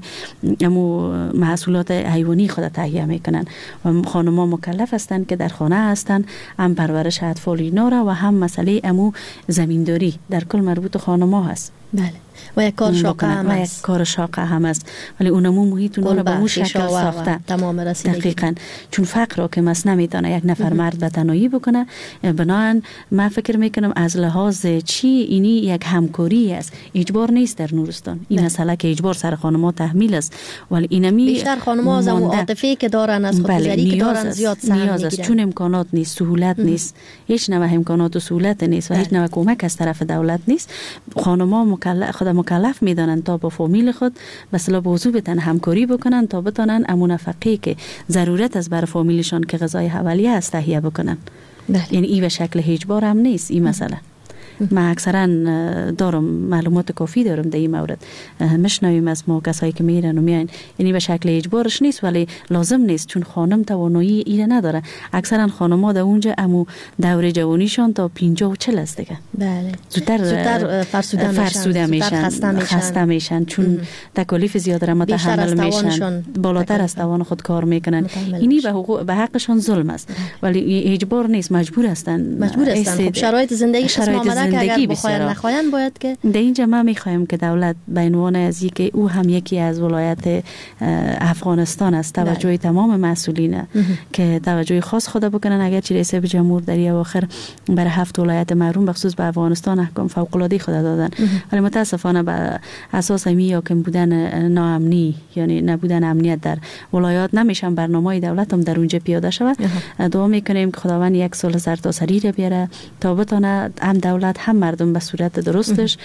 امو محصولات حیوانی خود تهیه میکنن و خانم‌ها مکلف هستن که در خانه هستن هم پرورش اطفال اینا را و هم مسئله امو زمینداری در کل مربوط خانم‌ها هست. بله و یک کار شاقه هم و یک کار شاقه هم است ولی اونمو محیط اونا رو به اون شکل ساخته تمام رسیدگی. دقیقاً چون فقر را که مس نمیتونه یک نفر مرد به تنهایی بکنه، بنابراین من فکر میکنم از لحاظ چی اینی یک همکاری است، اجبار نیست در نورستان این مسئله که اجبار سر خانم‌ها تحمیل است، ولی اینمی بیشتر خانم‌ها از اون عاطفی که دارن از خودگذری که دارن زیاد سهم میگیرن، چون امکانات نیست، سهولت نیست، هیچ نوع امکانات و سهولت نیست و هیچ نوع کمک از طرف دولت نیست. خانم‌ها مکلف خود مکلف میدانن تا با فامیل خود مثلا موضوع بتن همکاری بکنن تا بتونن امون نفقه که ضرورت از بر فامیلشان که غذای حوالیه است تهیه بکنن. یعنی این به شکل اجبار هم نیست این مسئله. من اکثرا دارم معلومات کافی دارم در این مورد، مشنویم از ما کسایی که میرن و میاین، یعنی به شکل اجبارش نیست ولی لازم نیست چون خانم توانایی ایره نداره. اکثرا خانم‌ها در اونجا امو دوره جوانیشان تا پنجاه و چهل است دیگه. بله. زودتر زودتر فرسوده, فرسوده میشن، زودتر خسته میشن, خسته میشن چون تکالیف زیاد را متحمل میشن، بالاتر از توان خود کار میکنن. اینی به حقوق به حقشان ظلم است ولی اجبار نیست، مجبور هستن مجبور هستن. خب شرایط زندگی شرایط که اگر بخواین نخواین باید که در اینجا ما میخوایم که دولت به عنوان از اینکه او هم یکی از ولایت افغانستان است توجه تمام مسئولین که توجه خاص خود بکنن. اگر چی رئیس جمهور در اواخر برای هفت ولایت محروم بخصوص به افغانستان احکام فوق العاده خود دادن ولی متاسفانه به اساس می یا که بودن ناامنی یعنی نبودن امنیت در ولایات نمیشن برنامه‌ی دولت هم در اونجا پیاده شود. دعا میکنیم که خداوند یک سال سرتاسری را بیاره تا بتونه هم دولت هم مردم به صورت درستش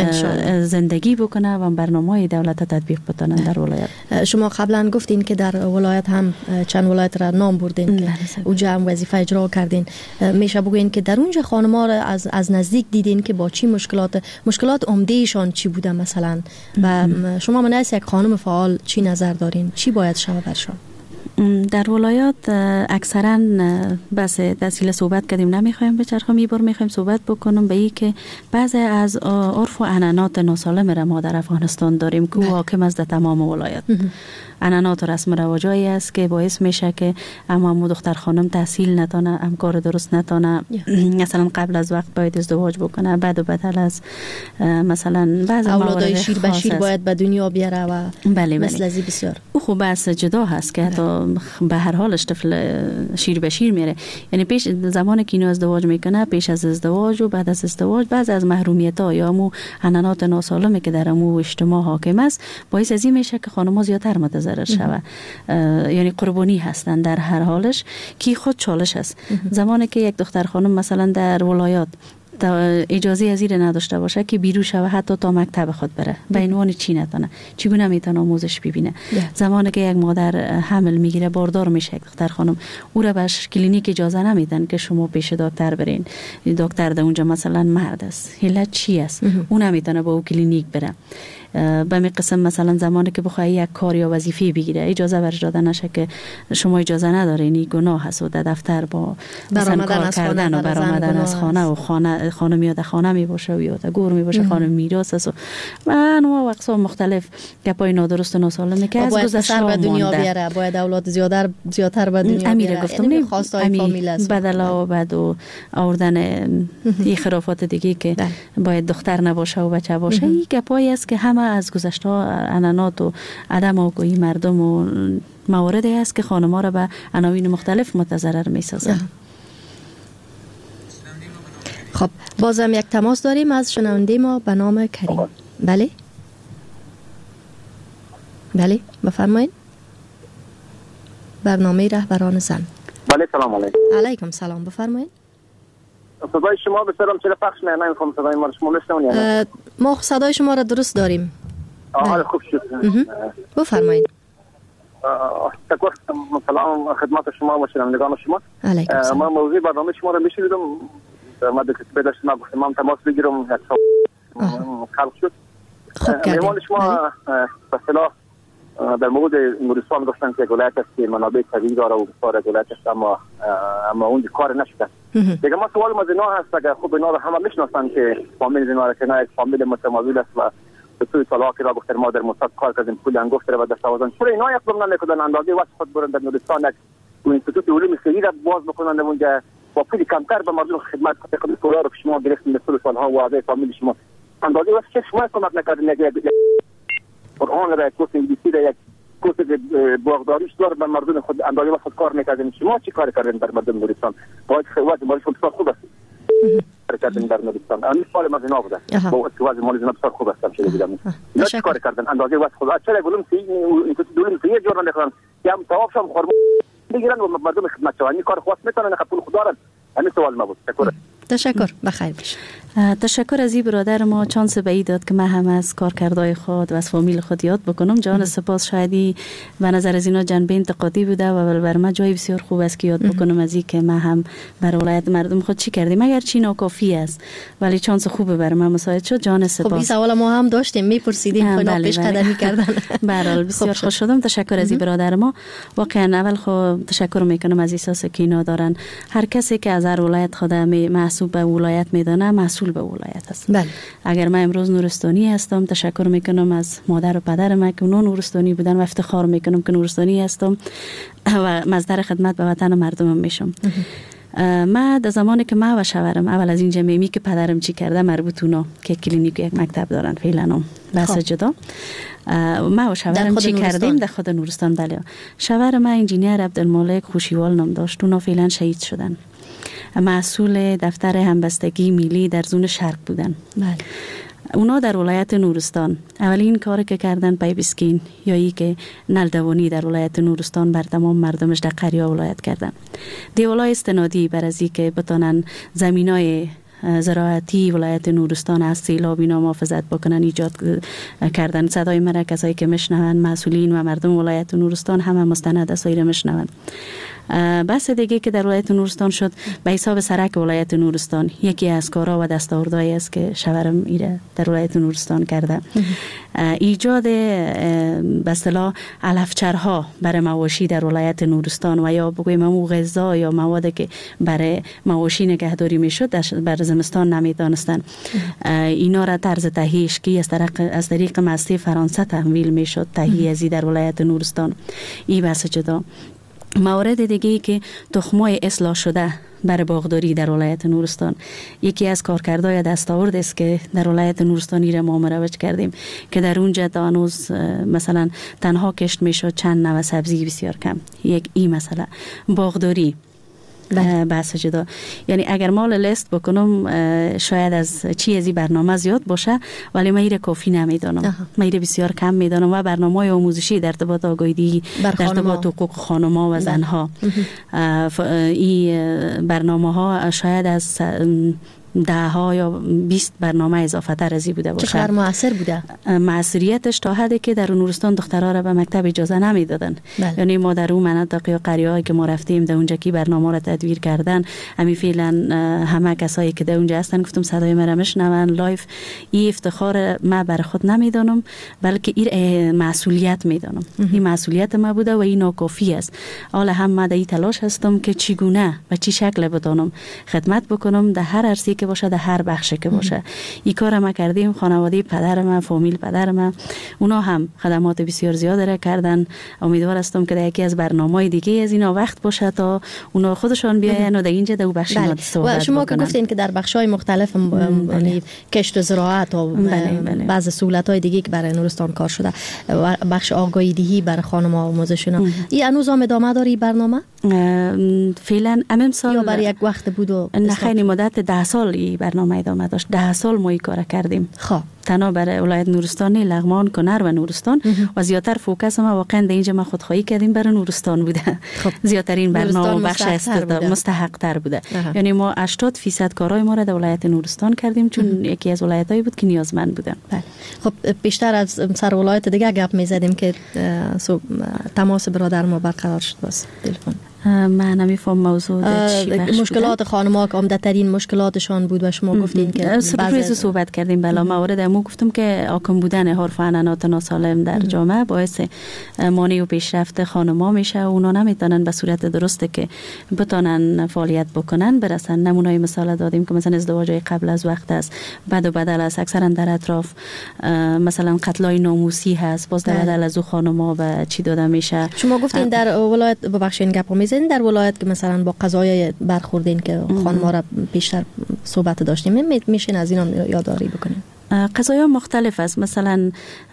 زندگی بکنه و برنامه‌های دولت تطبیق بکنن در ولایت. شما قبلا گفتین که در ولایت هم چند ولایت را نام بردین که اونجا هم وظیفه اجرا کردین، میشه بگوین که در اونجا خانم‌ها را از از نزدیک دیدین که با چی مشکلات مشکلات عمده‌شان چی بوده مثلا و شما من از یک خانم فعال چی نظر دارین، چی باید شود برشان؟ در ولایات اکثرا بس دسیل صحبت کردیم نمیخوایم بچرخم، یه بار میخوایم صحبت بکنم به این که بعضی از عرف و عنعنات ناسالم را ما در افغانستان داریم که حاکم است در تمام ولایات. عنعنات و رسم و رواجایی است که باعث میشه که اما مو دختر خانم تحصیل نتونه، هم کار درست نتونه، مثلا قبل از وقت باید ازدواج بکنه، بعد و بدل از مثلا بعضی اولادای شیر به شیر باید به دنیا بیاره و بله مثل ازی بسیار او خوب بس جدا هست که حتی به هر حالش طفل شیر به شیر میره. یعنی پیش زمانی که اینو ازدواج میکنه، پیش از ازدواج و بعد از ازدواج بعضی از محرومیت ها یا مو عنعنات ناسالمی که در مو اجتماع حاکم است باعث از این میشه که خانم‌ها زیادتر متضرر شوه. یعنی قربانی هستن در هر حالش که خود چالش است. زمانی که یک دختر خانم مثلا در ولایات اجازه از این نداشته باشه که بیرون شوه حتی تا مکتب خود بره، به عنوان چی نتونه، چگونه میتونه آموزش ببینه. زمانی که یک مادر حمل میگیره، باردار میشه یک دختر خانم، او را به کلینیک اجازه نمیدن که شما پیش دکتر برین، دکتر در اونجا مثلا مرد است، علت چی است، اون نمیتونه با او کلینیک بره. به می قسم مثلا زمانی که بخوای یک کار یا وظیفه بگیره اجازه برش داده نشه که شما اجازه ندارین، این گناه هست و در دفتر با مثلا کار کردن و برآمدن از خانه و خانه خانم یا در خانه می باشه و یا در گور می باشه، خانم میراث است و انواع و اقسام مختلف گپای نادرست و ناسالم که از گذشته به دنیا بیاره، باید اولاد زیادتر زیادتر به دنیا بیاره. گفتم خواستای فامیل است بدلا و بعد و آوردن این خرافات دیگه که باید دختر نباشه و بچه باشه. این گپایی است که همه از گذشته عنعنات و عدم آگاهی مردم و مواردی است که خانم‌ها را به عناوین مختلف متضرر می‌سازند. خب بازم یک تماس داریم از شنونده ما به نام کریم. بله بله بفرمایید. برنامه رهبران زن. بله سلام علیکم. علیکم سلام بفرمایید. صدای شما بسیارم چرا پخش نه نمیخوام صدای ما رو شما بشنوید. ما صدای شما را درست داریم. آها خوب شد. بفرمایید. تشکر سلام خدمت شما و شنوندگان شما. علیکم سلام. ما موضوع برنامه شما رو میشنیدم. ما دکتر داشتم ما گفتم من تماس بگیرم یک خلق شد. خب کردیم. شما به اصطلاح در مورد نورستان گفتن که ولایت است که منابع طبیعی داره و بسیار ولایت است اما اما اون کار نشده. دیگه ما سوال ما زنا هست اگر خوب اینا رو همه میشناسن که فامیل زنا را که نه یک فامیل متمایل است و به توی طلاق را گفتن ما در مصد کار کردیم پول انگفت را به دست آوردن چرا اینا اقدام نمیکنن اندازه وقت خود برن در نورستان یک اینستیتوت علوم خیریه را باز بکنن اونجا با پول کمتر به مردم خدمت کنن کلا رو شما گرفتین مسئول سالها و اعضای فامیل شما اندازه وقت چه شما کمک نکردین یک قرآن را یک کورس انگلیسی را یک کورس باغداریش داره به مردم خود اندازه وقت کار میکردین شما چی کار کردین در مردم نورستان باید خدمت مالی شما خوب است کار کردین در نورستان این سوال ما زنا بوده با وضع مالی زنا بسیار خوب است چه دیدم نه چی کار کردن اندازه وقت خود چرا گلم سی این دولم سی جور نکنن که هم ثواب شم خورم بگیرن و مردم خدمت شوند این کار خاص میتونن قبول خدا را همین سوال ما بود تشکر تشکر بخیر باش. تشکر از این برادر ما چانس به ای داد که من هم از کارکردهای خود و از فامیل خود یاد بکنم. جان سپاس. شایدی به نظر از اینا جنبه انتقادی بوده و بر من جای بسیار خوب است که یاد بکنم از این که من هم بر ولایت مردم خود چی کردیم اگر چی ناکافی است ولی چانس خوبه بر من مساعد شد. جان سپاس. خب این سوال ما هم داشتیم میپرسیدیم خیلی پیش قدمی کردن. به هر حال بسیار خوش شدم. تشکر از این برادر ما. واقعا اول خود تشکر میکنم از احساس که اینا دارن. هر کسی که از هر ولایت خود محسوب به ولایت میدانه مسئول به ولایت است. بله. اگر من امروز نورستانی هستم تشکر میکنم از مادر و پدر من که اونها نورستانی بودن و افتخار میکنم که نورستانی هستم و مصدر خدمت به وطن و مردمم میشم. من در زمانی که ما و شوهرم اول از این جمعیمی که پدرم چی کرده مربوط اونا که کلینیک یک مکتب دارن فعلا بس جدا ما و شوهرم چی کردیم در خود نورستان. بله شوهر ما انجینیر عبدالمالک خوشیوال نام داشت اونا فعلا شهید شدن. مسئول دفتر همبستگی ملی در زون شرق بودن. بله. اونا در ولایت نورستان اولین کاری که کردن پایپسکین یا ای که نلدوانی در ولایت نورستان بر تمام مردمش در قریه ولایت کردن. دیولای استنادی بر از که بتانن زمینای زراعتی ولایت نورستان از سیلاب اینا محافظت بکنن ایجاد کردن. صدای مرا کسایی که میشنون مسئولین و مردم ولایت نورستان همه مستند است و میشنون. بس دیگه که در ولایت نورستان شد به حساب سرک ولایت نورستان یکی از کارا و دستاوردهایی است که شوهرم ایره در ولایت نورستان کرده. ایجاد به اصطلاح علفچرها برای مواشی در ولایت نورستان و یا بگویم همون غذا یا موادی که برای مواشی نگهداری میشد بر زمستان نمیدانستن اینا را طرز تهیهش کی از طریق از طریق مستی فرانسه تحویل میشد تهیه ازی در ولایت نورستان. این بحث جدا. مورد دیگه ای که تخمای اصلاح شده برای باغداری در ولایت نورستان یکی از کارکردهای دستاورد است که در ولایت نورستانی را ما مروج کردیم که در اونجا تا هنوز مثلا تنها کشت میشد چند نوع سبزی بسیار کم. یک این مثلا باغداری بحث جدا. یعنی اگر مال لیست بکنم شاید از چی از این برنامه زیاد باشه ولی من ایره کافی نمیدانم. من ایره بسیار کم میدانم و برنامه آموزشی در ارتباط آگاهی در ارتباط حقوق خانم‌ها و زنها این برنامه ها شاید از ده ها یا بیست برنامه اضافه تر ازی بوده باشه. چقدر مؤثر بوده؟ مؤثریتش تا حدی که در نورستان دخترها را به مکتب اجازه نمیدادن. یعنی ما در اون مناطق یا قریه‌ای که ما رفتیم در اونجا کی برنامه را تدویر کردن همین فعلا همه کسایی که در اونجا هستن گفتم صدای مرا میشنون لایف. این افتخار ما بر خود نمیدانم بلکه این مسئولیت میدانم. این مسئولیت ما بوده و این ناکافی است. حالا هم ما در این تلاش هستم که چگونه و چی شکل بدانم خدمت بکنم در هر عرصه‌ای که باشه، در هر بخش که باشه. این کار ما کردیم. خانواده پدر ما، فامیل پدر ما، اونا هم خدمات بسیار زیاد را کردن. امیدوار هستم که در یکی از برنامه‌های دیگه از اینا وقت باشه تا اونا خودشان بیاین و در اینجا در بخش ما صحبت و شما بکنن. که گفتین که در بخش‌های مختلف یعنی کشت و زراعت و بعض سهولت‌های دیگه که برای نورستان کار شده، بخش آگاهی دهی برای خانم آموزشینا، این هنوز هم ادامه داری برنامه؟ فعلا امام سال یا برای یک وقت بود و نه، خیلی مدت ده سال این برنامه ادامه داشت. ده سال ما این کار کردیم. خب تنها برای ولایت نورستان، لغمان، کنر و نورستان و زیاتر فوکس ما واقعا در اینجا ما خودخواهی کردیم برای نورستان بوده. خب. زیاترین برنامه بخش است مستحق تر بوده. اه. یعنی ما هشتاد درصد کارهای ما را در ولایت نورستان کردیم چون اه. یکی از ولایتایی بود که نیازمند بودن. بله. خب بیشتر از سر ولایت دیگه گپ می‌زدیم که تماس برادر ما برقرار شد باز تلفن. من نمیفهم موضوع چی بخش مشکلات خانم‌ها که عمده ترین مشکلاتشان بود و شما گفتین که سپریز صحبت کردیم. بلا موارد امو گفتم که آکم بودن حرف عنعنات ناسالم در جامعه باعث مانع و پیشرفت خانم‌ها میشه و اونا نمیتونن به صورت درسته که بتونن فعالیت بکنن برسن. نمونه‌ای مثال دادیم که مثلا ازدواج قبل از وقت است، بد و بدل است، اکثرا در اطراف مثلا قتلای ناموسی هست، باز در بدل از او خانم‌ها به چی داده میشه. شما گفتین در ولایت ببخشید گپو میزنین در ولایت که مثلا با قضایا برخوردین که خانم‌ها را بیشتر صحبت داشتیم، میشین از اینا یادداری بکنین؟ قضایا مختلف است. مثلا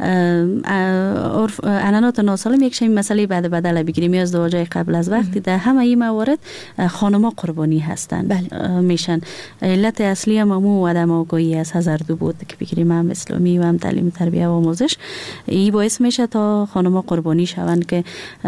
عرف عنعنات ناسالم یک شی مسئله بعد بدل بگیریم یا ازدواج قبل از وقتی، در همه این موارد خانم‌ها قربانی هستند. بله. میشن. علت اصلی هم مو عدم آگاهی از هزاردو بود که بگیریم هم اسلامی و هم تعلیم تربیت و آموزش. این باعث میشه تا خانم‌ها قربانی شوند که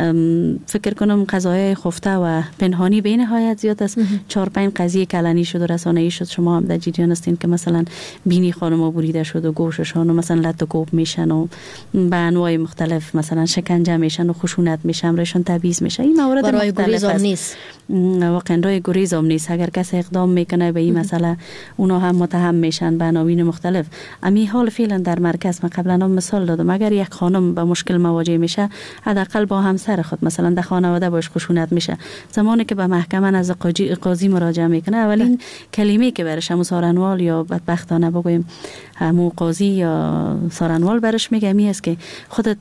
فکر کنم قضایای خفته و پنهانی به نهایت زیاد است. چهار پنج قضیه کلانی شد و رسانه‌ای شد. شما هم در جریان هستین که مثلا بینی خانم‌ها بریده شد و گوششان و مثلا لط و کوب میشن و به انواع مختلف مثلا شکنجه میشن و خشونت میشن، امرشون تبعیض میشه. این موارد مختلف است. نیست. واقعا رای گریز هم نیست. اگر کسی اقدام میکنه به این مسئله اونا هم متهم میشن به عناوین مختلف. امی حال فعلا در مرکز من قبلا هم مثال دادم، اگر یک خانم به مشکل مواجه میشه حداقل با همسر خود مثلا در خانواده باش خشونت میشه، زمانی که به محکمه از قاضی مراجعه میکنه اولین کلمه که برش هم سارنوال یا بدبختانه بگویم همون قاضی یا سارنوال برش میگه می است که خودت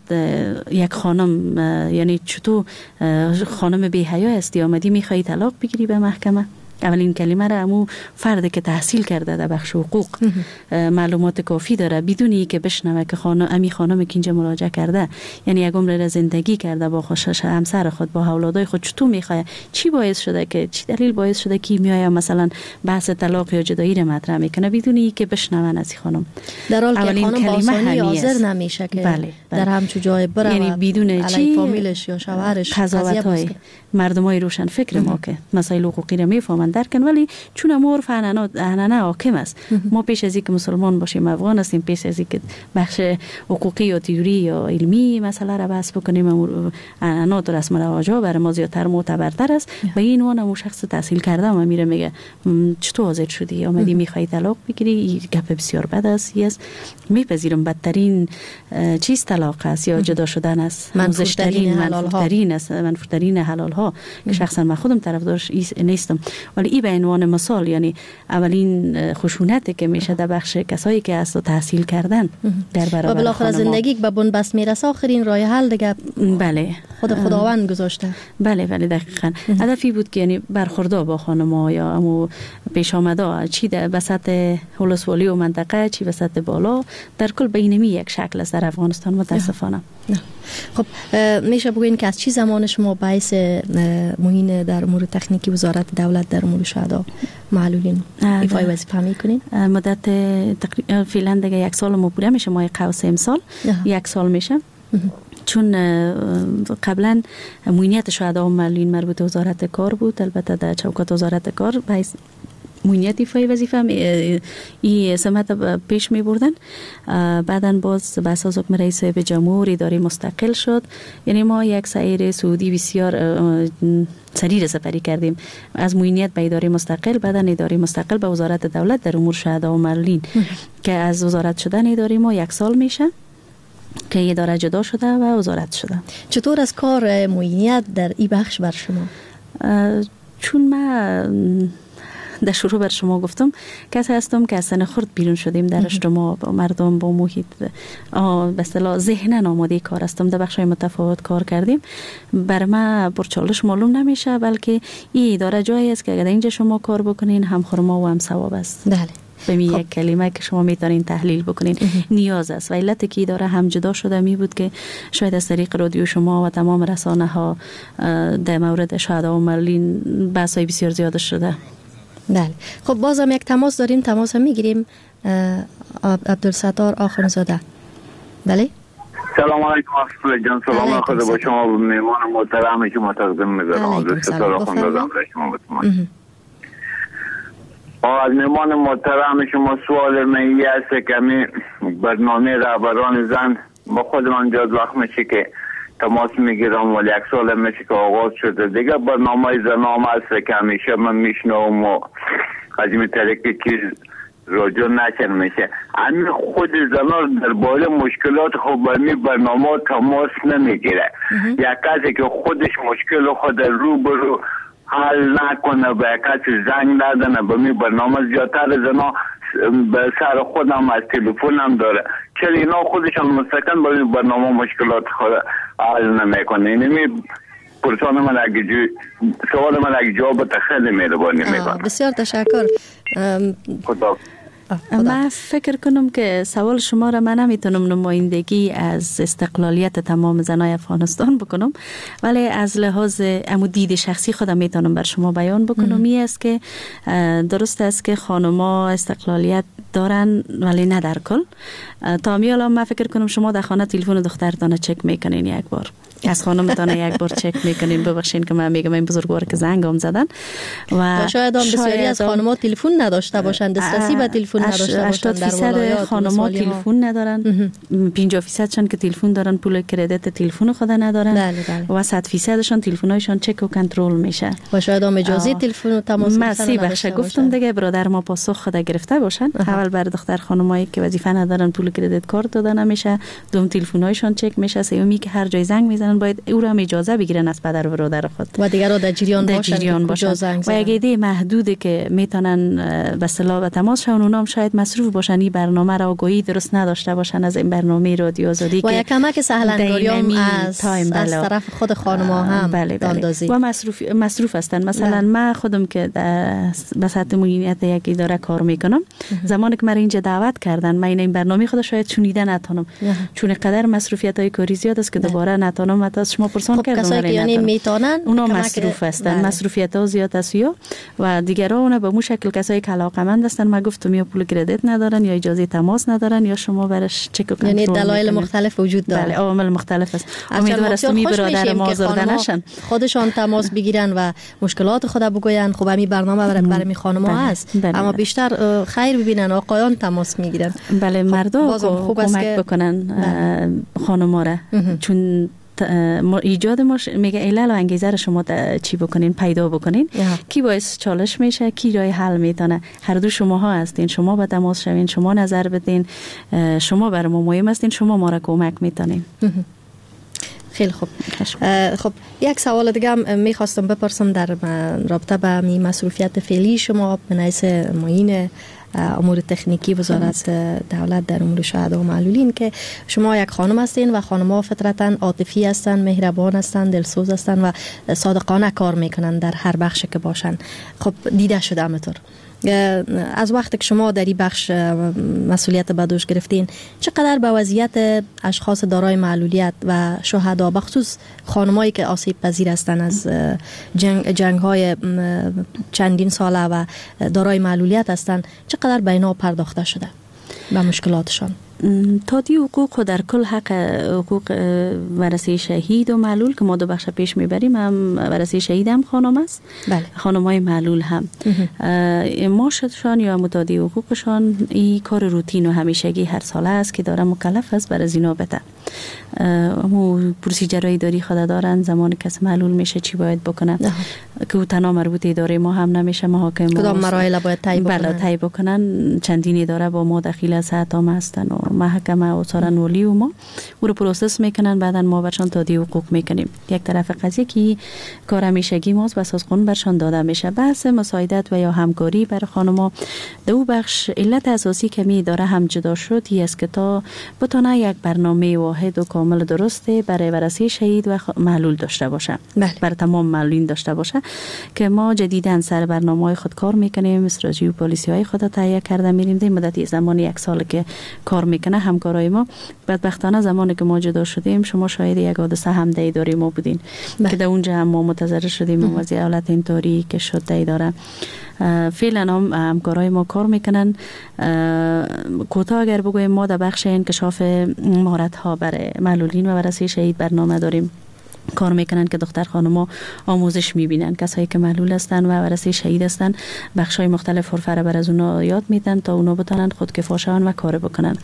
یک خانم یعنی چطور خانم بی حیا هستی آمدی میخوایی طلاق بگیری به محکمه. اولین کلمه را همون فرد که تحصیل کرده در بخش حقوق معلومات کافی داره بدونی که بشنوه که خانم امی خانم که اینجا مراجعه کرده یعنی یک عمر را زندگی کرده با خوشش همسر خود با اولادای خود، چطور میخواد، چی باعث شده که چی دلیل باعث شده که میای مثلا بحث طلاق یا جدایی را مطرح میکنه بدونی که بشنوه از خانم. در حال که خانم با آسانی حاضر نمیشه که بله، بله. در همچو جای بره یعنی بدون چی فامیلش یا شوهرش قضاوت‌های مردمای روشن فکر ما که مسائل حقوقی را میفهمن درکن، ولی چون ما عرف عنعنه حاکم است. ما پیش از اینکه مسلمان باشیم افغان هستیم، پیش از اینکه بخش حقوقی یا تئوری یا علمی مسئله را بحث بکنیم عنعنات و رسم و رواج‌ها برای ما زیادتر معتبرتر است. و این وانه مو شخص تحصیل کرده و میره میگه چطور حاضر شدی آمدی میخوای طلاق بگیری، گپ بسیار بد است. است میپذیرم بدترین چیز طلاق است یا جدا شدن است، منفورترین منفورترین است، منفورترین حلال ها که شخصا من خودم طرفدارش نیستم، ولی این به عنوان مثال یعنی اولین خشونتی که میشه در بخش کسایی که اصلا تحصیل کردن در برابر و بالاخره زندگی به بنبست میرسه آخرین راه حل دیگه بله خود خداوند گذاشته. بله بله دقیقاً. هدفی بود که یعنی برخوردار با خانم‌ها یا امو پیش آمده چی در وسط ولسوالی و منطقه چی وسط بالا در کل بینمی یک شکل است در افغانستان متاسفانه. خب میشه بگوین که از چی زمان شما باعث معین در امور تکنیکی وزارت دولت در امور شهدا معلولین ایفای وظیفه میکنین؟ مدت تقریبا فعلا دیگه یک سال ما بوده میشه، ماه قوس امسال یک سال میشه. چون قبلا معینیت شهدا و معلولین مربوط به وزارت کار بود، البته در چوکات وزارت کار باعث معینیت ایفای وظیفه این سمت پیش می بردن. بعداً باز به اساس حکم رئیس به جمهور اداره مستقل شد. یعنی ما یک سیر سعودی بسیار سریع سپری کردیم از معینیت به اداره مستقل، بعداً اداره مستقل به وزارت دولت در امور شهدا و معلولین که از وزارت شدن اداره ما یک سال میشه که اداره جدا شده و وزارت شده. چطور از کار معینیت در این بخش بر شما؟ چون ما در شروع بر شما گفتم کسی هستم که از سن خرد بیرون شدیم در اجتماع با مردم با محیط به اصطلاح ذهنا آماده کار هستم، در بخش‌های متفاوت کار کردیم. بر من پرچالش معلوم نمیشه، بلکه این اداره جایی است که اگر اینجا شما کار بکنین هم خرما و هم ثواب است. بله. به می یک کلمه که شما میتونین تحلیل بکنین نیاز است. و علت که اداره هم جدا شده می بود که شاید از طریق رادیو شما و تمام رسانه ها در مورد شهدا و معلولین بحث های بسیار زیاد شده. بله. خب بازم یک تماس داریم، تماس هم میگیریم. عبدالستار آخونزاده. بله. سلام علیکم اصفر جان، سلام خدا با شما و مهمان محترم شما تقدیم می‌کنم. عبدالستار آخونزاده را شما بسمان. از مهمان محترم شما سوال من یه است که می برنامه رهبران زن با خود من جاد وقت میشه که تماس میگیرم، ولی یک سال میشه که آغاز شده دیگه برنامه زنام هست که همیشه من میشنوم و از این طریقی که راجع نشن میشه. همین خود زنان در باره مشکلات خود برمی برنامه تماس نمیگیره. یک کسی که خودش مشکل خود رو برو حل نکنه به کسی زنگ ندنه به می برنامه زیادتر زنا به سر خودم از تلفن هم داره، چرا اینا خودشان مستقیم به می برنامه مشکلات خود حل نمیکنه. اینمی پرسان من اگه جو سوال من اگه جواب خیلی مهربانی میکنم. بسیار تشکر. خدا من فکر کنم که سوال شما را من نمیتونم نمایندگی از استقلالیت تمام زنای افغانستان بکنم، ولی از لحاظ امو دید شخصی خودم میتونم بر شما بیان بکنم. این است که درست است که خانما استقلالیت دارن ولی نه در کل. تا میالا من فکر کنم شما در خانه تلفن دخترتان چک میکنین یک بار، از خانمتان یک بار چک میکنین. ببخشین که من میگم این بزرگوار که زنگام زدن و شاید هم بسیاری از خانم‌ها تلفن نداشته باشند، دسترسی به تلفن نداشته باشند. در ولایات خانم‌ها تلفن ندارن، پنجاه درصد شان که تلفن دارن پول کردیت تلفن خود ندارن. بله بله. و صد درصدشان تلفن‌هایشان چک و کنترل میشه و شاید هم اجازه تلفن و تماس مسی بخش گفتم دیگه برادر ما پاسخ خود گرفته باشن. اول بر دختر خانمایی که وظیفه ندارن پول کردیت کارت دادن نمیشه، دوم تلفن‌هایشان چک میشه، سومی که هر جای زنگ میزنن باید او را هم اجازه بگیرن از پدر و برادر خود و دیگر را در جریان باشن, باشن. و یک ایده محدودی که میتونن به اصطلاح به تماس شون، اونام شاید مصروف باشن، این برنامه را آگاهی درست نداشته باشن از این برنامه رادیو آزادی و یک کمک سهلنگاری هم از, از طرف خود خانم‌ها هم بله بله. و مصروف مصروف هستن. مثلا من خودم که به سطح مدیریت یک اداره کار میکنم، زمانی که من اینجا دعوت کردن من این برنامه خود شاید چونیده نتونم، چون قدر مصروفیت‌های کاری زیاد است که دوباره نتونم. از شما پرسان خب کردم کسایی که یعنی میتونن اونا مصروف هستن، مصروفیت ها زیاد است و دیگرها اونا به مو شکل کسایی که علاقه‌مند هستن. من گفتم یا پول کردیت ندارن یا اجازه تماس ندارن یا شما برش چک و کنترل، یعنی دلایل مختلف وجود داره. بله عوامل مختلف است. امیدوارم است می برادر ما آزرده نشن، خودشان تماس بگیرن و مشکلات خود بگوین. خب همین برنامه برای برای خانم‌ها هست، بله. اما بیشتر خیر ببینن آقایان تماس میگیرن. بله مردا خوب کمک بکنن خانم‌ها را، چون ایجاد مش... میگه علل و انگیزه رو شما چی بکنین پیدا بکنین کی باعث چالش میشه کی راه حل میتونه. هر دو شماها هستین، شما به تماس شوین، شما نظر بدین، شما برای ما مهم هستین، شما ما را کمک میتونین. خیلی خوب. خب یک سوال دیگه هم میخواستم بپرسم در رابطه با مصروفیت فعلی شما به نحیث معین امور تکنیکی وزارت دولت در امور شهدا و معلولین، که شما یک خانم هستین و خانم‌ها فطرتاً عاطفی هستن، مهربان هستن، دلسوز هستن و صادقانه کار میکنن در هر بخشی که باشن. خب دیده شده همطور از وقتی که شما در این بخش مسئولیت به دوش گرفتین، چقدر به وضعیت اشخاص دارای معلولیت و شهدا بخصوص خانمایی که آسیب پذیر هستن از جنگ جنگ های چندین ساله و دارای معلولیت هستن، چقدر به اینا پرداخته شده به مشکلاتشان؟ تادی حقوق و در کل حق حقوق ورثه شهید و معلول که ما دو بخش پیش میبریم، هم ورثه شهید هم خانم است، بله. خانم های معلول هم معاششان یا متادی حقوقشان این کار روتین و همیشگی هر ساله است که داره مکلف است برای زینا بده. همون پروسیجرهای اداری خود دارن. زمانی که معلول میشه چی باید بکنه که او تنها مربوط اداره ما هم نمیشه، محاکم کدام مراحل باید طی بکنن؟ بله طی بکنن. چندین اداره با ما دخیل از حتام هستن و محکمه و سارن ولی و ما او رو پروسس میکنن، بعدا ما برشان تادی حقوق میکنیم. یک طرف قضیه که کار همیشگی ماست بس از قانون برشان داده میشه. بحث مساعدت و یا همکاری برای خانما دو بخش علت اساسی که می داره هم جدا شد ای است که تا بتونه یک برنامه واحد و کامل درسته برای ورثه شهید و معلول داشته باشه، بله. برای تمام معلولین داشته باشه که ما جدیداً سر برنامه‌های خود کار میکنیم. استراتژی و پالیسی‌های خود تهیه کرده میریم. در مدت زمان یک سال که کار میکنه همکارای ما. بدبختانه زمانی که ما جدا شدیم شما شاید یک حادثه هم در اداره ما بودین بله. که در اونجا هم ما متضرر شدیم از حالت اینطوری که شد در اداره. فعلا هم همکارای ما کار میکنن. کوتاه اگر بگویم ما در بخش انکشاف مهارت ها برای معلولین و ورثه شهید برنامه داریم. کار میکنن که دختر خانم‌ها آموزش میبینن، کسایی که معلول هستن و ورثه شهید هستن بخشای مختلف فرفره بر از اونا یاد میدن تا اونا بتونن خودکفا شون و کار بکنن.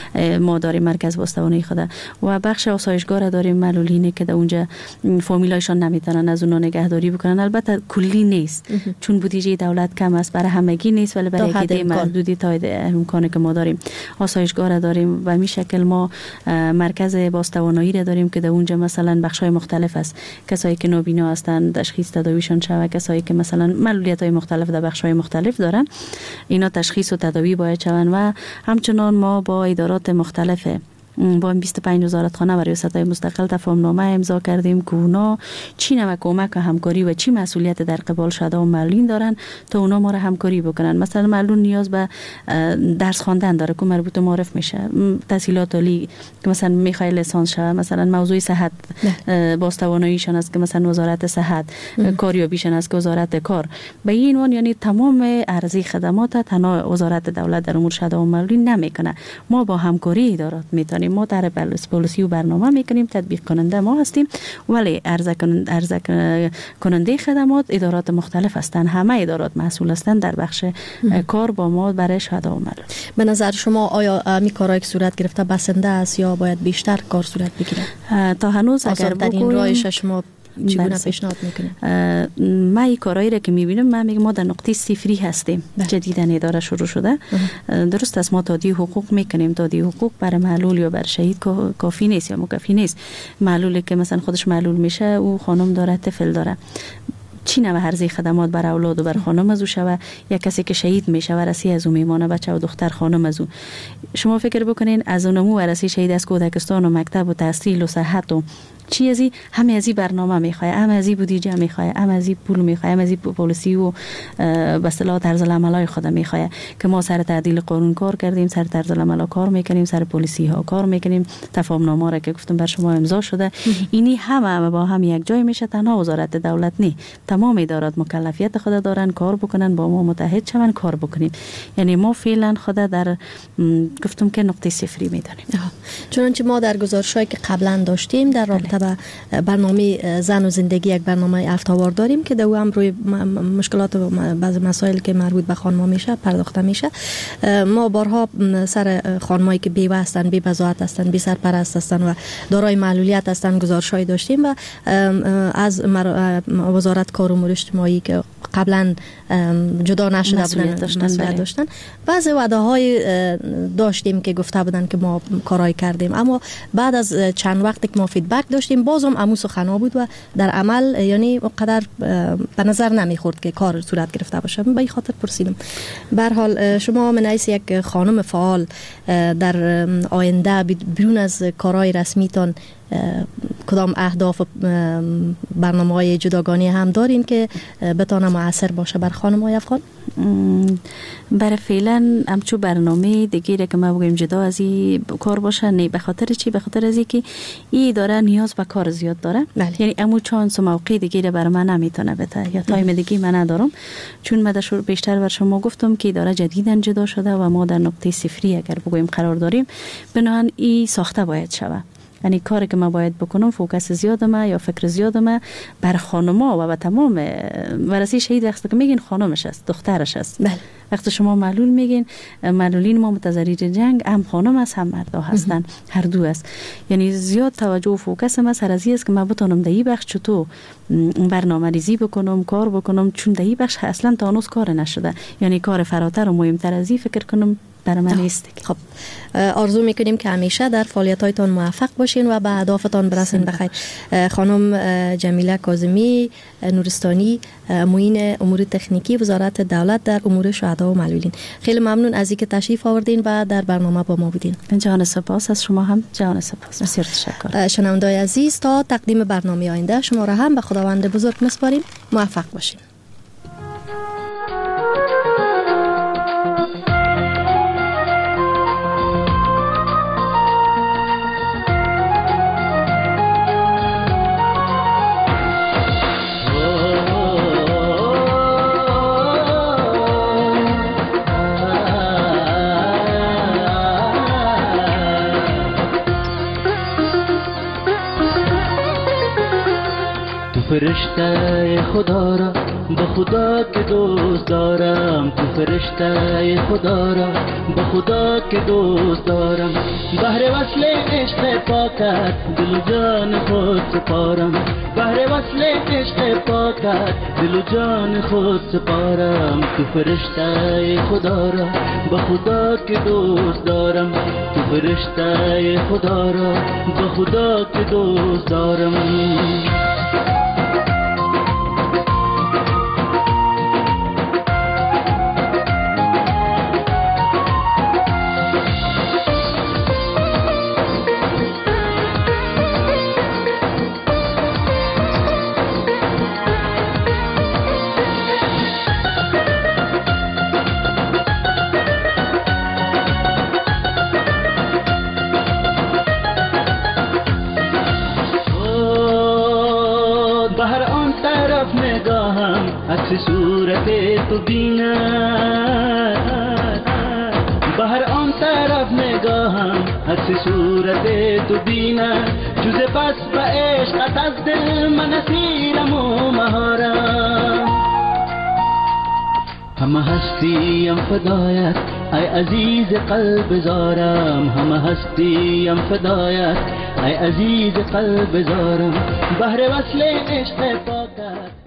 ما داریم مرکز باستوانه خود و بخش آسایشگاه داریم معلولینی که در اونجا فامیلایشان نمیتونن از اونا نگهداری بکنن. البته کلی نیست چون بودجه دولت کم است، برای همگی نیست ولی برای عده محدودی تا امکانی که ما داریم آسایشگاه داریم و همین شکل ما مرکز باستوانایی را داریم که در اونجا مثلا بخشای مختلف است. کسایی که نابینا هستند تشخیص تداویشون شود، کسایی که مثلا معلولیت‌های مختلف در بخش‌های مختلف دارن اینا تشخیص و تداوی باید شوند و همچنان ما با ادارات مختلف با بیست و پنج وزارت خانه و ریاست‌های مستقل تفاهمنامه امضا کردیم که اونا چی نوع کمک و همکاری و چی مسئولیت در قبال شده و معلولین دارن تا اونا ما را همکاری بکنن. مثلا معلول نیاز به درس خواندن داره که مربوط معرف میشه، تحصیلات عالی که مثلا میخوای لیسانس شه، مثلا موضوع صحت باستواناییشون است که مثلا وزارت صحت، کاریابیشون است که وزارت کار. به این عنوان یعنی تمام ارزی خدمات تنها وزارت دولت در امور شده و معلولین نمیکنه. ما با همکاری ادارات میتونیم ما در پالیسی و برنامه میکنیم، تطبیق کننده ما هستیم ولی عرضه عرضه کننده خدمات ادارات مختلف هستند. همه ادارات مسئول هستند در بخش کار با ما برای شهدا و معلول. به نظر شما آیا می کارایی که صورت گرفته بسنده است یا باید بیشتر کار صورت بگیره؟ تا هنوز اگر بگویم رایش شما چگونه پیشنهاد میکنه؟ ما این کارهایی را که میبینم من میگم ما در نقطه صفری هستیم. جدیدن اداره شروع شده. درست است ما تادی حقوق میکنیم. تادی حقوق برای معلول یا بر شهید کافی نیست یا مکفی نیست. معلولی که مثلا خودش معلول میشه او خانم داره طفل داره، چی نوع هرزی خدمات بر اولاد و بر خانم از او شوه، یا کسی که شهید میشه ورثه از او میمانه، بچه و دختر خانم از او. شما فکر بکنین از اونمو ورثه شهید از کودکستان و مکتب و تحصیل و صحت و چی ازی همه ازی برنامه میخواه، همه ازی بودجه میخواه، همه ازی پول میخواه، همه ازی پالیسی و به اصطلاح طرز العملای خود میخواه که ما سر تعدیل قانون کار کردیم، سر طرز العمل کار میکنیم، سر پالیسی ها کار میکنیم، تفاهمنامه را که گفتم بر شما امضا شده. اینی همه با هم یک جای میشه. تنها وزارت دولت نه، تمام ادارات مکلفیت خود دارن کار بکنن، با ما متحد شون کار بکنیم. یعنی ما فعلا خود در گفتم که نقطه صفری میدانیم. چنانچه ما در گزارشایی که قبلا داشتیم در رابطه با برنامه زن و زندگی یک برنامه افتاوار داریم که دو هم روی مشکلات و بعض مسائل که مربوط به خانم‌ها میشه پرداخته میشه. ما بارها سر خانمایی که بیوه هستن، بی بضاعت هستن، بی سرپرست هستن و دارای معلولیت هستن گزارش‌های داشتیم و از وزارت کار و امور اجتماعی که قبلا جدا نشده بودن داشتن داشتن بعضی وعده‌های داشتیم که گفته بودن که ما کارای کردیم، اما بعد از چند وقت که ما فیدبک داشتیم بازم عمو سخنا بود و در عمل یعنی اونقدر به نظر نمیخورد که کار صورت گرفته باشه. به این خاطر پرسیدم. به هر حال شما من حیث یک خانم فعال در آینده بیرون از کارهای رسمیتان کدام اهداف و برنامه‌های جداگانه هم دارین که بتونه مؤثر باشه بر خانم‌های افغان؟ برای فعلا همچون برنامه دیگه که ما بگیم جدا از این کار باشه نه. به خاطر چی؟ به خاطر از اینکه این داره نیاز به کار زیاد داره. بله. یعنی امو چانس و موقع دیگه برای من نمیتونه بده یا تایم دیگه من ندارم، چون من در بیشتر بر شما گفتم که داره جدیداً جدا شده و ما در نقطه صفری اگر بگویم قرار داریم، بنابراین این ساخته باید شود. یعنی کاری که ما باید بکنم فوکس زیادمه یا فکر زیادمه بر خانما و به تمام ورثه شهید وقتی که میگین خانمش است، دخترش است. بله. وقتی شما معلول میگین، معلولین ما متضرر جنگ هم خانم است هم مردا هستن، هر دو است. یعنی زیاد توجه و فوکس ما سر از است که ما بتونم دهی بخش چطور برنامه‌ریزی بکنم، کار بکنم، چون دهی بخش اصلا تا هنوز کار نشده. یعنی کار فراتر و مهمتر از این فکر کنم برای من نیست. خب آرزو میکنیم که همیشه در فعالیت‌هایتان موفق باشین و به اهدافتان برسین. بخیر. خانم جمیله کاظمی نورستانی، معین امور تکنیکی وزارت دولت در امور شهدا و معلولین، خیلی ممنون از اینکه تشریف آوردین و در برنامه با ما بودین. جان سپاس از شما هم. جان سپاس، بسیار تشکر. شنوندگان عزیز، تا تقدیم برنامه آینده شما را هم به خداوند بزرگ میسپاریم. موفق باشین. فرشته خدا را به خدا که دوست دارم، تو فرشته خدا را به خدا که دوست دارم. بهر وصل عشق پاکت دل و جان خود سپارم، بهر وصل عشق پاکت دل و جان خود سپارم. تو فرشته خدا را به خدا که دوست دارم، تو فرشته خدا را به خدا که دوست دارم. صورت تو بینم، بهر آن طرف نگاهم عکس صورت تو بینم. جز بس به عشقت از دل من اسیرم و مهارم. همه هستیم فدایت ای عزیز قلب زارم، همه هستیم فدایت ای عزیز قلب زارم. بهر وصل عشق پاکت